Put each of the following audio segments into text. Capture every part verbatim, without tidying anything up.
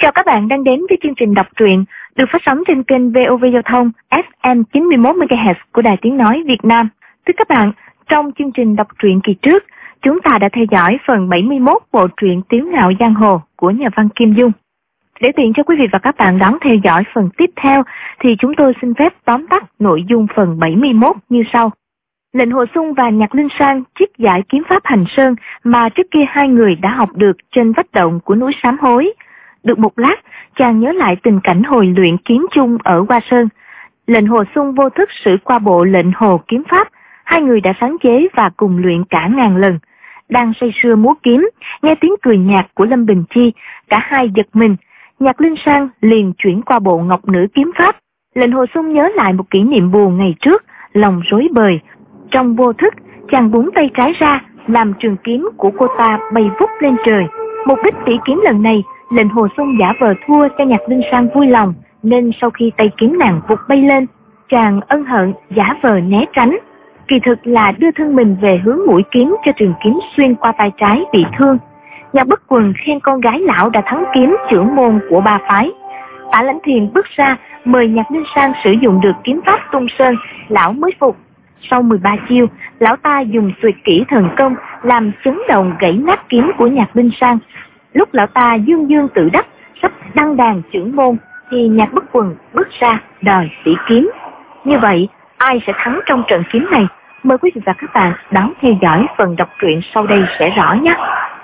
Chào các bạn đang đến với chương trình đọc truyện được phát sóng trên kênh vê o vê Giao thông ép em chín mươi mốt mê ga héc của Đài Tiếng Nói Việt Nam. Thưa các bạn, trong chương trình đọc truyện kỳ trước, chúng ta đã theo dõi phần bảy mươi mốt bộ truyện Tiếu Ngạo Giang Hồ của nhà văn Kim Dung. Để tiện cho quý vị và các bạn đón theo dõi phần tiếp theo, thì chúng tôi xin phép tóm tắt nội dung phần bảy mươi mốt như sau. Lệnh Hồ Xung và Nhạc Linh Sang trích giải kiếm pháp Hành Sơn mà trước kia hai người đã học được trên vách động của núi Sám Hối. Được một lát, chàng nhớ lại tình cảnh hồi luyện kiếm chung ở Hoa Sơn. Lệnh Hồ Xung vô thức sử qua bộ lệnh Hồ kiếm pháp, hai người đã sáng chế và cùng luyện cả ngàn lần. Đang say sưa múa kiếm, nghe tiếng cười nhạt của Lâm Bình Chi, cả hai giật mình. Nhạc Linh Sang liền chuyển qua bộ Ngọc Nữ kiếm pháp. Lệnh Hồ Xung nhớ lại một kỷ niệm buồn ngày trước, lòng rối bời. Trong vô thức, chàng búng tay trái ra, làm trường kiếm của cô ta bay vút lên trời. Mục đích tỉ kiếm lần này, Lệnh Hồ Xung giả vờ thua cho Nhạc Linh Sang vui lòng, nên sau khi tay kiếm nàng vụt bay lên, chàng ân hận giả vờ né tránh. Kỳ thực là đưa thân mình về hướng mũi kiếm cho trường kiếm xuyên qua tay trái bị thương. Nhạc Bất Quần khen con gái lão đã thắng kiếm trưởng môn của ba phái. Tả Lãnh Thiền bước ra mời Nhạc Linh Sang sử dụng được kiếm pháp Tung Sơn, lão mới phục. Sau mười ba chiêu, lão ta dùng tuyệt kỹ thần công làm chấn động gãy nát kiếm của Nhạc Linh Sang. Lúc lão ta dương dương tự đắc sắp đăng đàn trưởng môn, thì Nhạc Bất Quần bước ra đòi tỷ kiếm. Như vậy, ai sẽ thắng trong trận kiếm này? Mời quý vị và các bạn đón theo dõi phần đọc truyện sau đây sẽ rõ nhé.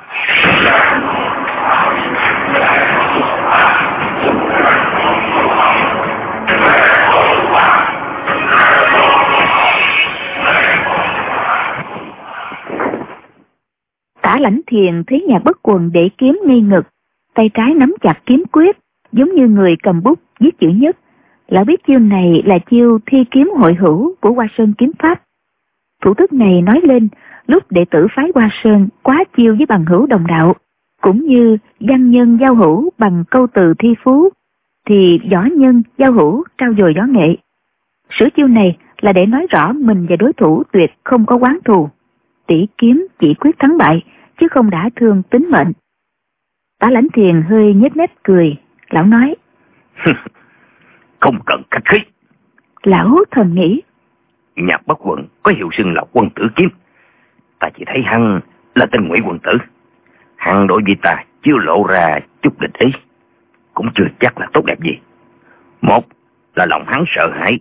Tả Lãnh Thiền thấy Nhạc Bất Quần để kiếm ngay ngực, tay trái nắm chặt kiếm quyết, giống như người cầm bút viết chữ nhất. Lão biết chiêu này là chiêu thi kiếm hội hữu của Hoa Sơn kiếm pháp. Thủ thức này nói lên lúc đệ tử phái Hoa Sơn quá chiêu với bằng hữu đồng đạo, cũng như văn nhân giao hữu bằng câu từ thi phú, thì võ nhân giao hữu trao dồi võ nghệ. Sửa chiêu này là để nói rõ mình và đối thủ tuyệt không có oán thù, tỷ kiếm chỉ quyết thắng bại, chứ không đã thương tính mệnh. Tả Lãnh Thiền hơi nhếch mép cười, lão nói: Không cần khách khí. Lão thầm nghĩ, Nhạc Bất Quần có hiệu xưng là Quân Tử Kiếm, ta chỉ thấy hắn là tên Ngụy Quân Tử. Hắn đối với ta chưa lộ ra chút địch ý, cũng chưa chắc là tốt đẹp gì. Một là lòng hắn sợ hãi,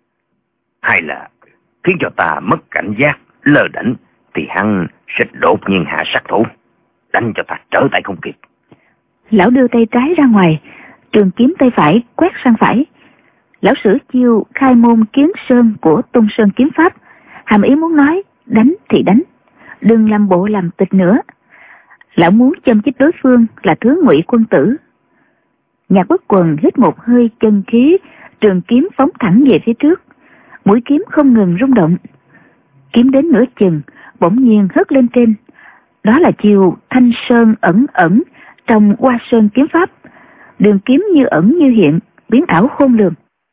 hai là khiến cho ta mất cảnh giác, lơ đễnh, thì hắn sẽ đột nhiên hạ sát thủ, đánh cho ta trở tay không kịp. Lão đưa tay trái ra ngoài, trường kiếm tay phải quét sang phải. Lão sử chiêu khai môn kiến sơn của Tung Sơn kiếm pháp, hàm ý muốn nói đánh thì đánh, đừng làm bộ làm tịch nữa. Lão muốn châm chích đối phương là thứ Ngụy Quân Tử. Nhạc Bất Quần hít một hơi chân khí, trường kiếm phóng thẳng về phía trước, mũi kiếm không ngừng rung động. Kiếm đến nửa chừng, bỗng nhiên hất lên trên. Đó là chiêu Thanh Sơn ẩn ẩn trong Hoa Sơn kiếm pháp, đường kiếm như ẩn như hiện, biến ảo khôn lường.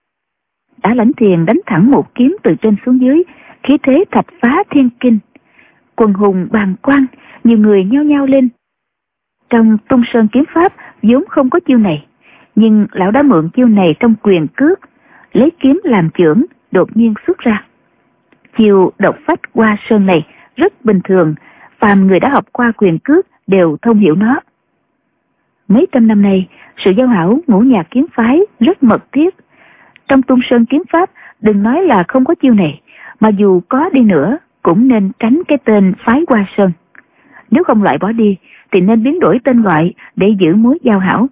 Tả Lãnh Thiền đánh thẳng một kiếm từ trên xuống dưới, khí thế thạch phá thiên kinh. Quần hùng bàng quan, nhiều người nhao nhao lên. Trong Tung Sơn kiếm pháp vốn không có chiêu này, nhưng lão đã mượn chiêu này trong quyền cước, lấy kiếm làm chưởng, đột nhiên xuất ra. Chiêu độc phách Hoa Sơn này rất bình thường, phàm người đã học qua quyền cước đều thông hiểu nó. Mấy trăm năm nay, sự giao hảo ngũ nhạc kiếm phái rất mật thiết. Trong Tung Sơn kiếm pháp, đừng nói là không có chiêu này, mà dù có đi nữa, cũng nên tránh cái tên phái Hoa Sơn. Nếu không loại bỏ đi, thì nên biến đổi tên gọi để giữ mối giao hảo.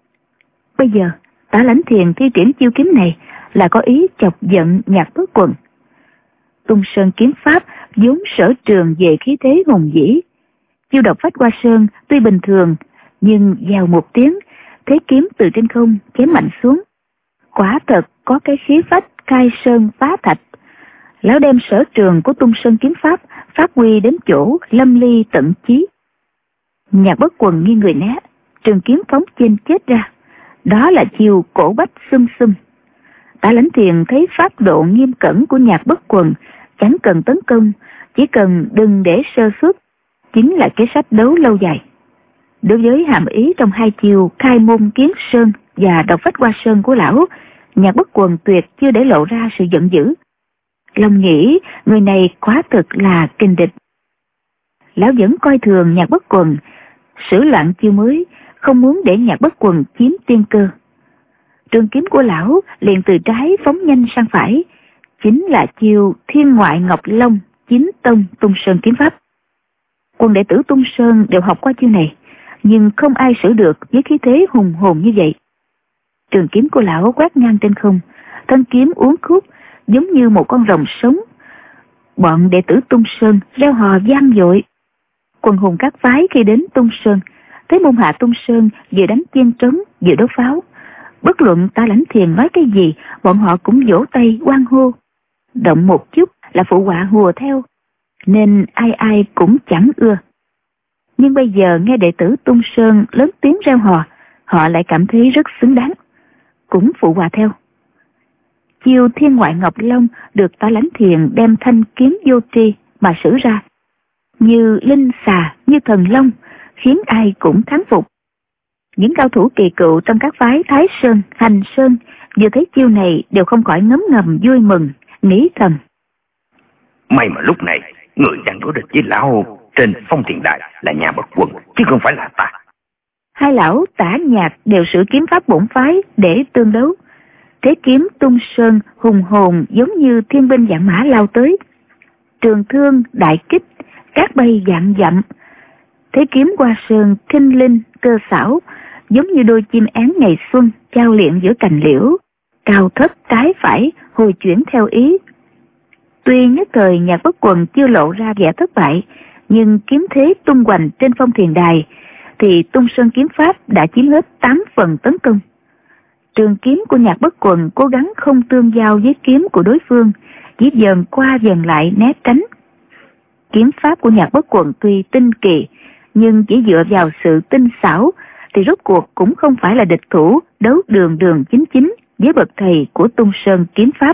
Bây giờ, Tả Lãnh Thiền thi triển chiêu kiếm này là có ý chọc giận Nhạc Bất Quần. Tung Sơn kiếm pháp vốn sở trường về khí thế hùng vĩ. Chiêu độc phách Hoa Sơn tuy bình thường, nhưng vào một tiếng, thế kiếm từ trên không chém mạnh xuống. Quả thật có cái khí phách khai sơn phá thạch. Lão đem sở trường của Tung Sơn kiếm pháp phát huy đến chỗ lâm ly tận chí. Nhạc Bất Quần nghiêng người né, trường kiếm phóng trên chết ra. Đó là chiêu cổ bách xum xum. Tả Lãnh Thiền thấy pháp độ nghiêm cẩn của Nhạc Bất Quần, chẳng cần tấn công, chỉ cần đừng để sơ suất, chính là cái sách đấu lâu dài. Đối với hàm ý trong hai chiều khai môn kiến sơn và độc phách hoa sơn của lão, Nhạc Bất Quần tuyệt chưa để lộ ra sự giận dữ. Lòng nghĩ người này quá thực là kình địch. Lão vẫn coi thường Nhạc Bất Quần, sử loạn chiêu mới, không muốn để Nhạc Bất Quần chiếm tiên cơ. Trường kiếm của lão liền từ trái phóng nhanh sang phải, chính là chiêu Thiên Ngoại Ngọc Long Chính Tông Tung Sơn kiếm pháp. Quần đệ tử Tung Sơn đều học qua chiêu này, nhưng không ai sử được với khí thế hùng hồn như vậy. Trường kiếm của lão quét ngang trên không, thân kiếm uốn khúc giống như một con rồng sống. Bọn đệ tử Tung Sơn reo hò vang dội. Quần hùng các phái khi đến Tung Sơn, thấy môn hạ Tung Sơn vừa đánh chiên trống vừa đốt pháo. Bất luận Ta Lãnh Thiền nói cái gì, bọn họ cũng vỗ tay hoan hô. Động một chút là phụ họa hùa theo, nên ai ai cũng chẳng ưa. Nhưng bây giờ nghe đệ tử Tung Sơn lớn tiếng reo hò, họ lại cảm thấy rất xứng đáng, cũng phụ họa theo. Chiêu Thiên Ngoại Ngọc Long được Ta Lãnh Thiền đem thanh kiếm vô tri mà sử ra, như linh xà, như thần long, khiến ai cũng thán phục. Những cao thủ kỳ cựu trong các phái Thái Sơn, Hành Sơn vừa thấy chiêu này đều không khỏi ngấm ngầm vui mừng, nghĩ thầm: may mà lúc này người đang đối địch với lão trên Phong Thiền Đài là Nhà Bất Quần, chứ không phải là ta. Hai lão Tả Nhạc đều sử kiếm pháp bổn phái để tương đấu. Thế kiếm Tung Sơn hùng hồn giống như thiên binh vạn mã lao tới, trường thương đại kích, cát bay vạn dặm. Thế kiếm Hoa Sơn kinh linh cơ xảo, giống như đôi chim én ngày xuân chao liệng giữa cành liễu, cao thấp trái phải hồi chuyển theo ý. Tuy nhất thời Nhạc Bất Quần chưa lộ ra vẻ thất bại, nhưng kiếm thế tung hoành trên Phong Thiền Đài thì Tung Sơn kiếm pháp đã chiếm hết tám phần tấn công. Trường kiếm của Nhạc Bất Quần cố gắng không tương giao với kiếm của đối phương, chỉ dần qua dần lại né tránh. Kiếm pháp của Nhạc Bất Quần tuy tinh kỳ, nhưng chỉ dựa vào sự tinh xảo thì rốt cuộc cũng không phải là địch thủ đấu đường đường chính chính với bậc thầy của Tung Sơn kiếm pháp.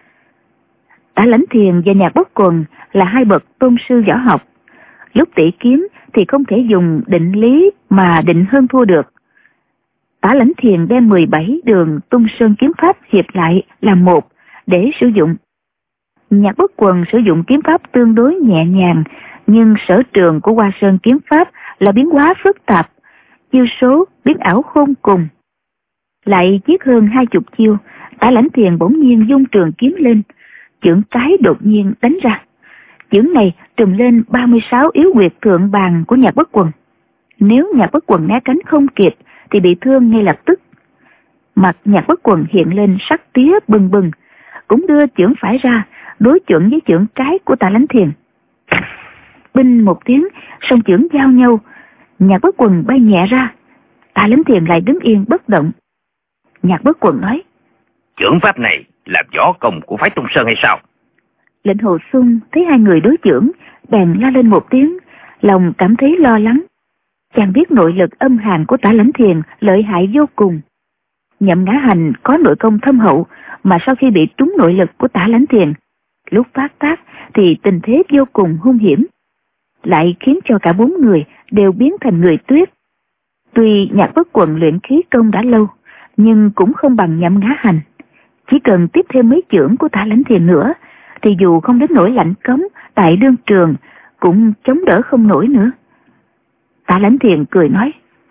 Tả Lãnh Thiền và Nhạc Bất Quần là hai bậc tôn sư võ học. Lúc tỉ kiếm thì không thể dùng định lý mà định hơn thua được. Tả Lãnh Thiền đem mười bảy đường Tung Sơn kiếm pháp hiệp lại làm một để sử dụng. Nhạc Bất Quần sử dụng kiếm pháp tương đối nhẹ nhàng, nhưng sở trường của Hoa Sơn kiếm pháp là biến hóa phức tạp, chiêu số biến ảo khôn cùng. Lại chiết hơn hai chục chiêu, Tả Lãnh Thiền bỗng nhiên dung trường kiếm lên, chưởng trái đột nhiên đánh ra. Chưởng này trùm lên ba mươi sáu yếu huyệt thượng bàn của Nhạc Bất Quần. Nếu Nhạc Bất Quần né tránh không kịp thì bị thương ngay lập tức. Mặt Nhạc Bất Quần hiện lên sắc tía bừng bừng, cũng đưa chưởng phải ra đối chuẩn với chưởng trái của Tả Lãnh Thiền. Binh một tiếng, song chưởng giao nhau, Nhạc Bất Quần bay nhẹ ra, Tả Lãnh Thiền lại đứng yên bất động. Nhạc Bất Quần nói: chưởng pháp này là võ công của phái Tung Sơn hay sao? Lệnh Hồ Xuân thấy hai người đối chưởng, bèn la lên một tiếng, lòng cảm thấy lo lắng. Chàng biết nội lực âm hàn của Tả Lãnh Thiền lợi hại vô cùng. Nhậm Ngã Hành có nội công thâm hậu, mà sau khi bị trúng nội lực của Tả Lãnh Thiền, lúc phát tác thì tình thế vô cùng hung hiểm, lại khiến cho cả bốn người đều biến thành người tuyết. Tuy Nhạc Bất Quần luyện khí công đã lâu, nhưng cũng không bằng Nhậm Ngã Hành. Chỉ cần tiếp thêm mấy chưởng của Tả Lãnh Thiền nữa, thì dù không đến nỗi lạnh cống tại đương trường, cũng chống đỡ không nổi nữa. Tả Lãnh Thiền cười nói: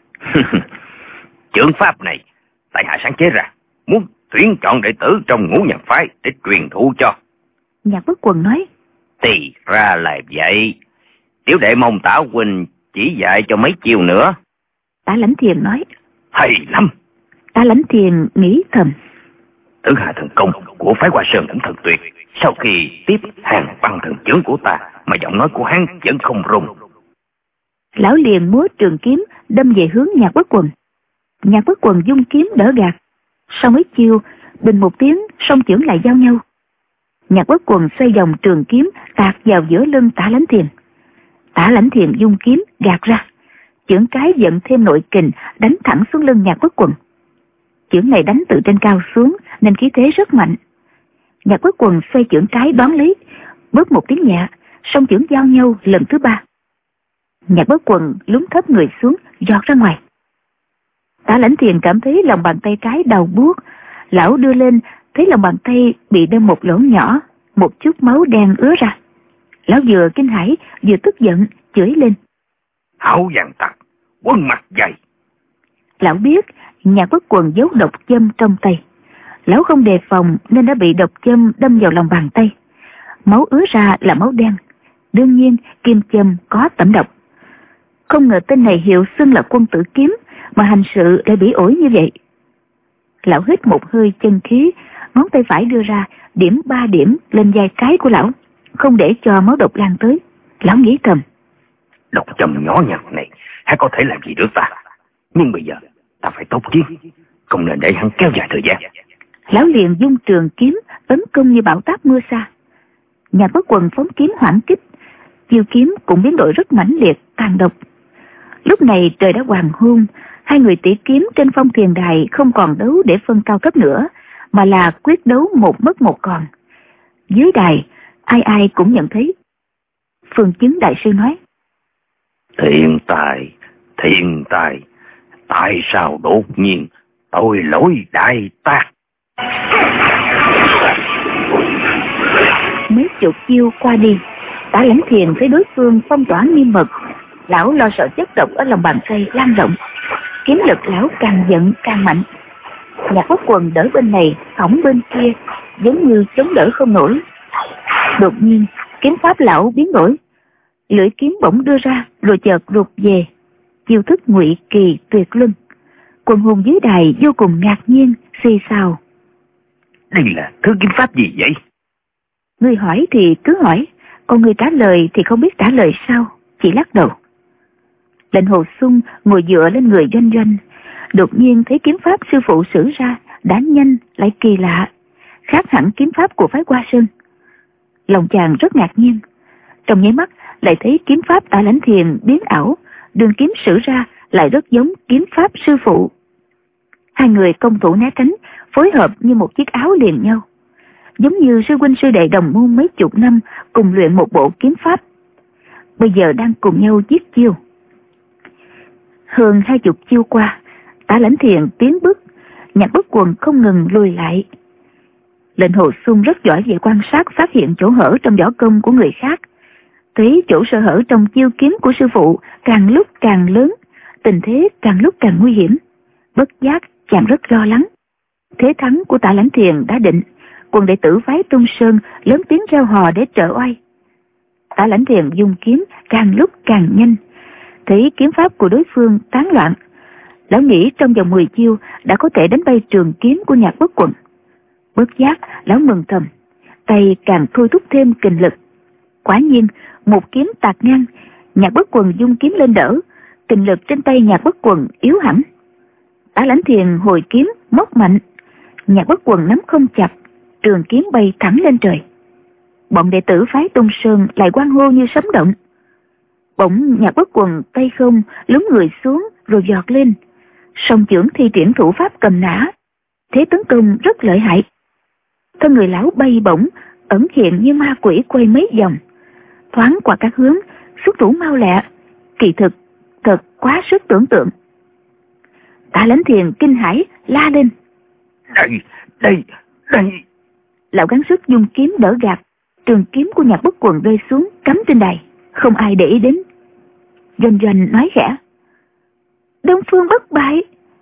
chưởng pháp này tại hạ sáng chế ra, muốn tuyển chọn đệ tử trong Ngũ Nhạc phái để truyền thụ cho. Nhạc Bất Quần nói: thì ra là vậy, tiểu đệ mong Tả huynh chỉ dạy cho mấy chiêu nữa. Tả Lãnh Thiền nói: hay lắm. Tả Lãnh Thiền nghĩ thầm: Tử Hà thần công của phái Hoa Sơn cũng thật tuyệt. Sau khi tiếp hàng băng thần chưởng của ta mà giọng nói của hắn vẫn không rung. Lão liền múa trường kiếm đâm về hướng Nhạc Bất Quần. Nhạc Bất Quần dung kiếm đỡ gạt. Sau mấy chiêu, bình một tiếng, song chưởng lại giao nhau. Nhạc Bất Quần xoay vòng trường kiếm tạt vào giữa lưng Tả Lãnh Thiền. Tả Lãnh Thiền dung kiếm gạt ra, chưởng cái dẫn thêm nội kình đánh thẳng xuống lưng Nhạc Bất Quần. Chưởng này đánh từ trên cao xuống nên khí thế rất mạnh. Nhạc Bất Quần xoay chưởng cái đón lấy, bóp một tiếng nhẹ, song chưởng giao nhau lần thứ ba. Nhạc Bất Quần lún thấp người xuống, giọt ra ngoài. Tả Lãnh Thiền cảm thấy lòng bàn tay trái đau buốt. Lão đưa lên, thấy lòng bàn tay bị đâm một lỗ nhỏ, một chút máu đen ứa ra. Lão vừa kinh hãi vừa tức giận, chửi lên: Hảo vàng tặc, quân mặt dày. Lão biết Nhạc Bất Quần giấu độc châm trong tay. Lão không đề phòng nên đã bị độc châm đâm vào lòng bàn tay. Máu ứa ra là máu đen. Đương nhiên kim châm có tẩm độc. Không ngờ tên này hiệu xưng là Quân Tử Kiếm mà hành sự lại bỉ ổi như vậy. Lão hít một hơi chân khí, ngón tay phải đưa ra điểm ba điểm lên vai trái của lão, không để cho máu độc lan tới. Lão nghĩ thầm: Độc châm nhỏ nhặt này hãy có thể làm gì được ta, nhưng bây giờ ta phải tốc chiến, không nên để hắn kéo dài thời gian. Lão liền dung trường kiếm tấn công như bão táp mưa xa. Nhạc Bất Quần phóng kiếm hoãn kích, chiêu kiếm cũng biến đổi rất mãnh liệt, tàn độc. Lúc này trời đã hoàng hôn, hai người tỷ kiếm trên phong thiền đài không còn đấu để phân cao cấp nữa, mà là quyết đấu một mất một còn. Dưới đài, ai ai cũng nhận thấy. Phương Chứng đại sư nói: Thiên tài, thiên tài, tại sao đột nhiên tội lỗi đại tác? Mấy chục chiêu qua đi, Tả Lãnh Thiền thấy đối phương phong tỏa nghiêm mật. Lão lo sợ chất độc ở lòng bàn tay lan rộng, kiếm lực lão càng giận càng mạnh. Nhạc Bất Quần đỡ bên này hỏng bên kia, giống như chống đỡ không nổi. Đột nhiên kiếm pháp lão biến đổi, lưỡi kiếm bỗng đưa ra rồi chợt rụt về, chiêu thức ngụy kỳ tuyệt luân. Quần hùng dưới đài vô cùng ngạc nhiên, xì xào: Đây là thứ kiếm pháp gì vậy? Người hỏi thì cứ hỏi, còn người trả lời thì không biết trả lời sao, chỉ lắc đầu. Lệnh Hồ Xung ngồi dựa lên người Doanh Doanh, đột nhiên thấy kiếm pháp sư phụ sử ra đã nhanh lại kỳ lạ, khác hẳn kiếm pháp của phái Hoa Sơn. Lòng chàng rất ngạc nhiên, trong nháy mắt lại thấy kiếm pháp Tả Lãnh Thiền biến ảo, đường kiếm sử ra lại rất giống kiếm pháp sư phụ. Hai người công thủ né tránh, phối hợp như một chiếc áo liền nhau, giống như sư huynh sư đệ đồng môn mấy chục năm cùng luyện một bộ kiếm pháp, bây giờ đang cùng nhau giết chiêu. Hơn hai chục chiêu qua, Tả Lãnh Thiền tiến bước, Nhạc Bất Quần không ngừng lùi lại. Lệnh Hồ Xung rất giỏi về quan sát, phát hiện chỗ hở trong võ công của người khác, thấy chỗ sơ hở trong chiêu kiếm của sư phụ càng lúc càng lớn, tình thế càng lúc càng nguy hiểm. Bất giác chàng rất lo lắng. Thế thắng của Tả Lãnh Thiền đã định, quần đệ tử phái Tung Sơn lớn tiếng reo hò để trợ oai. Tả Lãnh Thiền dùng kiếm càng lúc càng nhanh, thấy kiếm pháp của đối phương tán loạn, lão nghĩ trong vòng mười chiêu đã có thể đánh bay trường kiếm của Nhạc Bất Quần. Bất giác lão mừng thầm, tay càng thôi thúc thêm kình lực. Quả nhiên một kiếm tạt ngang, Nhạc Bất Quần dung kiếm lên đỡ, kình lực trên tay Nhạc Bất Quần yếu hẳn. Tả Lãnh Thiền hồi kiếm móc mạnh, Nhạc Bất Quần nắm không chặt, trường kiếm bay thẳng lên trời. Bọn đệ tử phái Tung Sơn lại hoan hô như sấm động. Bỗng Nhạc Bất Quần tay không lún người xuống rồi giọt lên, song chưởng thi triển thủ pháp cầm nã, thế tấn công rất lợi hại. Thân người lão bay bổng, ẩn hiện như ma quỷ quay mấy vòng, thoáng qua các hướng, xuất thủ mau lẹ, kỳ thực thật quá sức tưởng tượng. Tả Lãnh Thiền kinh hãi la lên: Đây, đây, đây. Lão gắng sức dùng kiếm đỡ gạt, trường kiếm của Nhạc Bất Quần rơi xuống cắm trên đài, không ai để ý đến. Doanh Doanh nói khẽ: Đông Phương bất bại.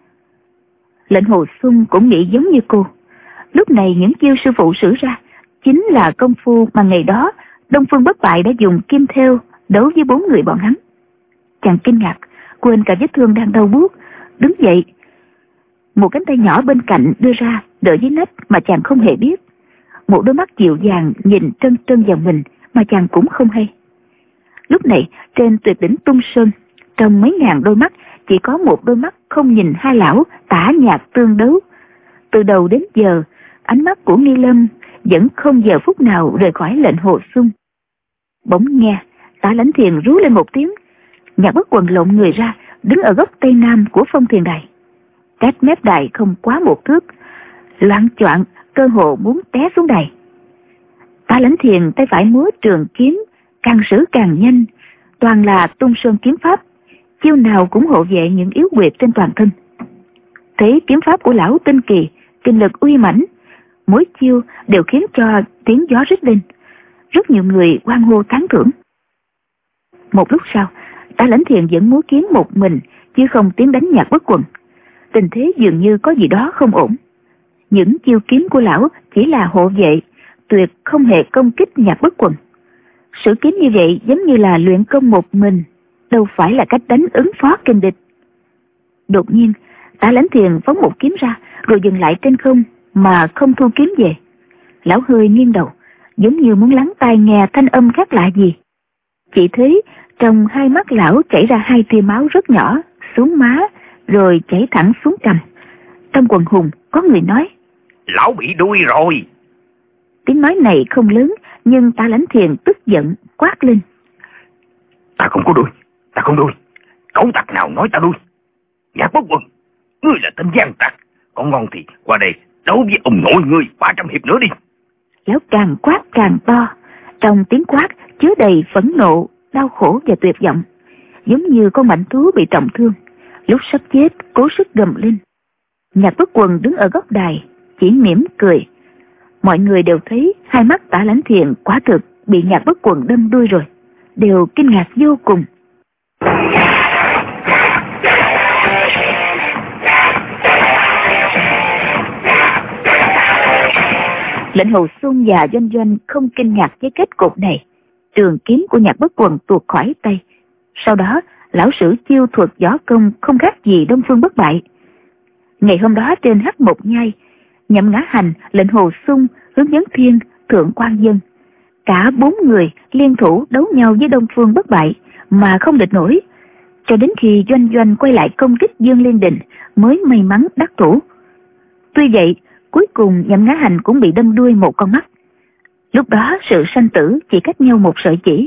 Lệnh Hồ Xung cũng nghĩ giống như cô. Lúc này những chiêu sư phụ sử ra chính là công phu mà ngày đó Đông Phương bất bại đã dùng kim thêu đấu với bốn người bọn hắn. Chàng kinh ngạc, quên cả vết thương đang đau buốt, đứng dậy. Một cánh tay nhỏ bên cạnh đưa ra đỡ dưới nách mà chàng không hề biết. Một đôi mắt dịu dàng nhìn trân trân vào mình mà chàng cũng không hay. Lúc này trên tuyệt đỉnh Tung Sơn, trong mấy ngàn đôi mắt chỉ có một đôi mắt không nhìn hai lão Tả Nhạc tương đấu. Từ đầu đến giờ, ánh mắt của Nghi Lâm vẫn không giờ phút nào rời khỏi Lệnh Hồ Xung. Bỗng nghe Tả Lãnh Thiền rú lên một tiếng, Nhạc Bất Quần lộn người ra, đứng ở góc tây nam của phong thiền đài. Cách mép đài không quá một thước, loạng choạng cơ hồ muốn té xuống đài. Tả Lãnh Thiền tay phải múa trường kiếm, càng sử càng nhanh, toàn là Tung Sơn kiếm pháp, chiêu nào cũng hộ vệ những yếu huyệt trên toàn thân. Thấy kiếm pháp của lão tinh kỳ, kinh lực uy mãnh, mỗi chiêu đều khiến cho tiếng gió rít lên. Rất nhiều người hoan hô tán thưởng. Một lúc sau, Tả Lãnh Thiền vẫn múa kiếm một mình, chứ không tiến đánh Nhạc Bất Quần. Tình thế dường như có gì đó không ổn. Những chiêu kiếm của lão chỉ là hộ vệ, tuyệt không hề công kích Nhạc Bất Quần. Sử kiếm như vậy giống như là luyện công một mình, đâu phải là cách đánh ứng phó kình địch. Đột nhiên, Tả Lãnh Thiền phóng một kiếm ra, rồi dừng lại trên không mà không thu kiếm về. Lão hơi nghiêng đầu, giống như muốn lắng tai nghe thanh âm khác lạ gì. Chỉ thấy trong hai mắt lão chảy ra hai tia máu rất nhỏ xuống má, rồi chảy thẳng xuống cằm. Trong quần hùng có người nói: Lão bị đuôi rồi. Tiếng nói này không lớn, nhưng Tả Lãnh Thiền tức giận quát lên: Ta không có đuôi, ta không đuôi. Cẩu tặc nào nói ta đuôi? Nhạc Bất Quần, ngươi là tên gian tặc, còn ngon thì qua đây đấu với ông nội ngươi ba trăm hiệp nữa đi. Lão càng quát càng to, trong tiếng quát chứa đầy phẫn nộ, đau khổ và tuyệt vọng, giống như con mãnh thú bị trọng thương, lúc sắp chết cố sức gầm lên. Nhạc Bất Quần đứng ở góc đài, chỉ mỉm cười. Mọi người đều thấy hai mắt Tả Lãnh Thiền quả thực bị Nhạc Bất Quần đâm đuôi rồi, đều kinh ngạc vô cùng. Lệnh Hồ Xuân và Doanh Doanh không kinh ngạc với kết cục này. Trường kiếm của Nhạc Bất Quần tuột khỏi tay. Sau đó, lão sử chiêu thuật võ công không khác gì Đông Phương Bất Bại. Ngày hôm đó trên Hắc Một Nhai, Nhậm Ngã Hành, Lệnh Hồ Xuân, Hướng Vấn Thiên, Thượng Quan Dân, cả bốn người liên thủ đấu nhau với Đông Phương Bất Bại mà không địch nổi, cho đến khi Doanh Doanh quay lại công kích Dương Liên Đình mới may mắn đắc thủ. Tuy vậy, cuối cùng Nhậm Ngã Hành cũng bị đâm đuôi một con mắt. Lúc đó sự sanh tử chỉ cách nhau một sợi chỉ.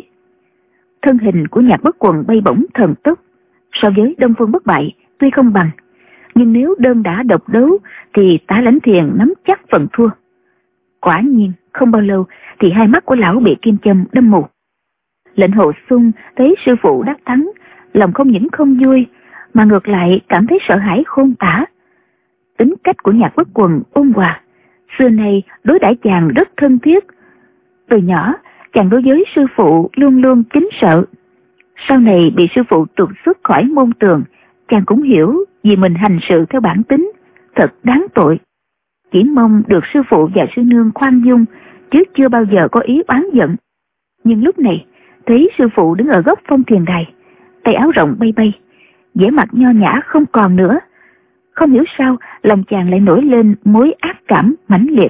Thân hình của Nhạc Bất Quần bay bổng thần tốc, so với Đông Phương Bất Bại tuy không bằng, nhưng nếu đơn đả độc đấu thì Tả Lãnh Thiền nắm chắc phần thua. Quả nhiên không bao lâu thì hai mắt của lão bị kim châm đâm mù. Lệnh Hồ Xuân thấy sư phụ đắc thắng, lòng không những không vui mà ngược lại cảm thấy sợ hãi khôn tả. Tính cách của Nhạc Bất Quần ôn hòa, xưa nay đối đãi chàng rất thân thiết. Từ nhỏ chàng đối với sư phụ luôn luôn kính sợ. Sau này bị sư phụ trục xuất khỏi môn tường, chàng cũng hiểu vì mình hành sự theo bản tính, thật đáng tội. Chỉ mong được sư phụ và sư nương khoan dung, chứ chưa bao giờ có ý oán giận. Nhưng lúc này thấy sư phụ đứng ở góc phong thiền đài, tay áo rộng bay bay, vẻ mặt nho nhã không còn nữa. Không hiểu sao lòng chàng lại nổi lên mối ác cảm mãnh liệt.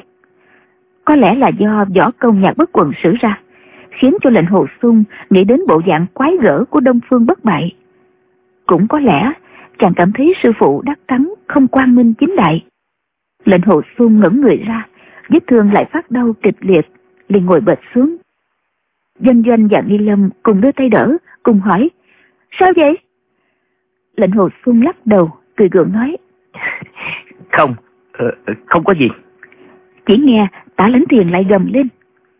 Có lẽ là do võ công Nhạc Bất Quần sử ra, khiến cho Lệnh Hồ Xuân nghĩ đến bộ dạng quái gở của Đông Phương Bất Bại. Cũng có lẽ chàng cảm thấy sư phụ đắc thắng không quang minh chính đại. Lệnh Hồ Xuân ngẩng người ra, vết thương lại phát đau kịch liệt, liền ngồi bệt xuống. Doanh Doanh và Nghi Lâm cùng đưa tay đỡ, cùng hỏi: Sao vậy? Lệnh Hồ Xuân lắc đầu, cười gượng nói: Không, ờ, không có gì. Chỉ nghe Tả Lãnh Thiền lại gầm lên: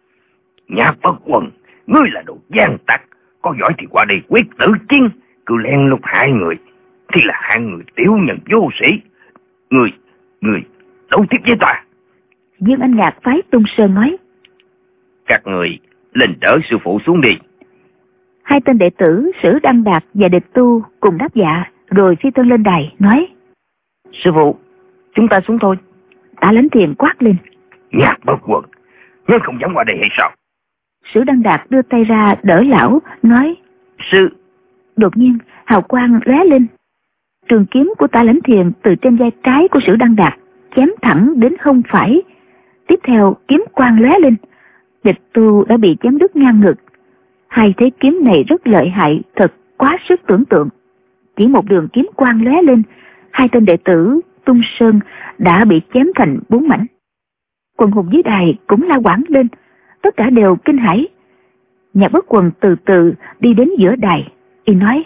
Nhạc Bất Quần, ngươi là đồ gian tặc, có giỏi thì qua đây quyết tử chiến, cứ len lút hại người thì là hạng người tiểu nhân vô sĩ. Người, người đấu tiếp với ta. Dương Anh Ngạc phái Tung Sơn nói: Các người lên đỡ sư phụ xuống đi. Hai tên đệ tử Sử Đăng Đạt và Địch Tu cùng đáp dạ, rồi phi thân lên đài nói: Sư phụ, chúng ta xuống thôi. Tả Lãnh Thiền quát lên: Nhạc Bất Quần, ngươi không dám qua đây hay sao? Sử Đăng Đạt đưa tay ra đỡ lão, nói: Sư. Đột nhiên hào quang lóe lên, trường kiếm của Tả Lãnh Thiền từ trên vai trái của Sử Đăng Đạt chém thẳng đến hông phải. Tiếp theo kiếm quang lóe lên, Địch Tu đã bị chém đứt ngang ngực. Hai thế kiếm này rất lợi hại, thật quá sức tưởng tượng. Chỉ một đường kiếm quang lóe lên, hai tên đệ tử Tung Sơn đã bị chém thành bốn mảnh. Quần hùng dưới đài cũng la quảng lên, tất cả đều kinh hãi. Nhạc Bất Quần từ từ đi đến giữa đài, y nói: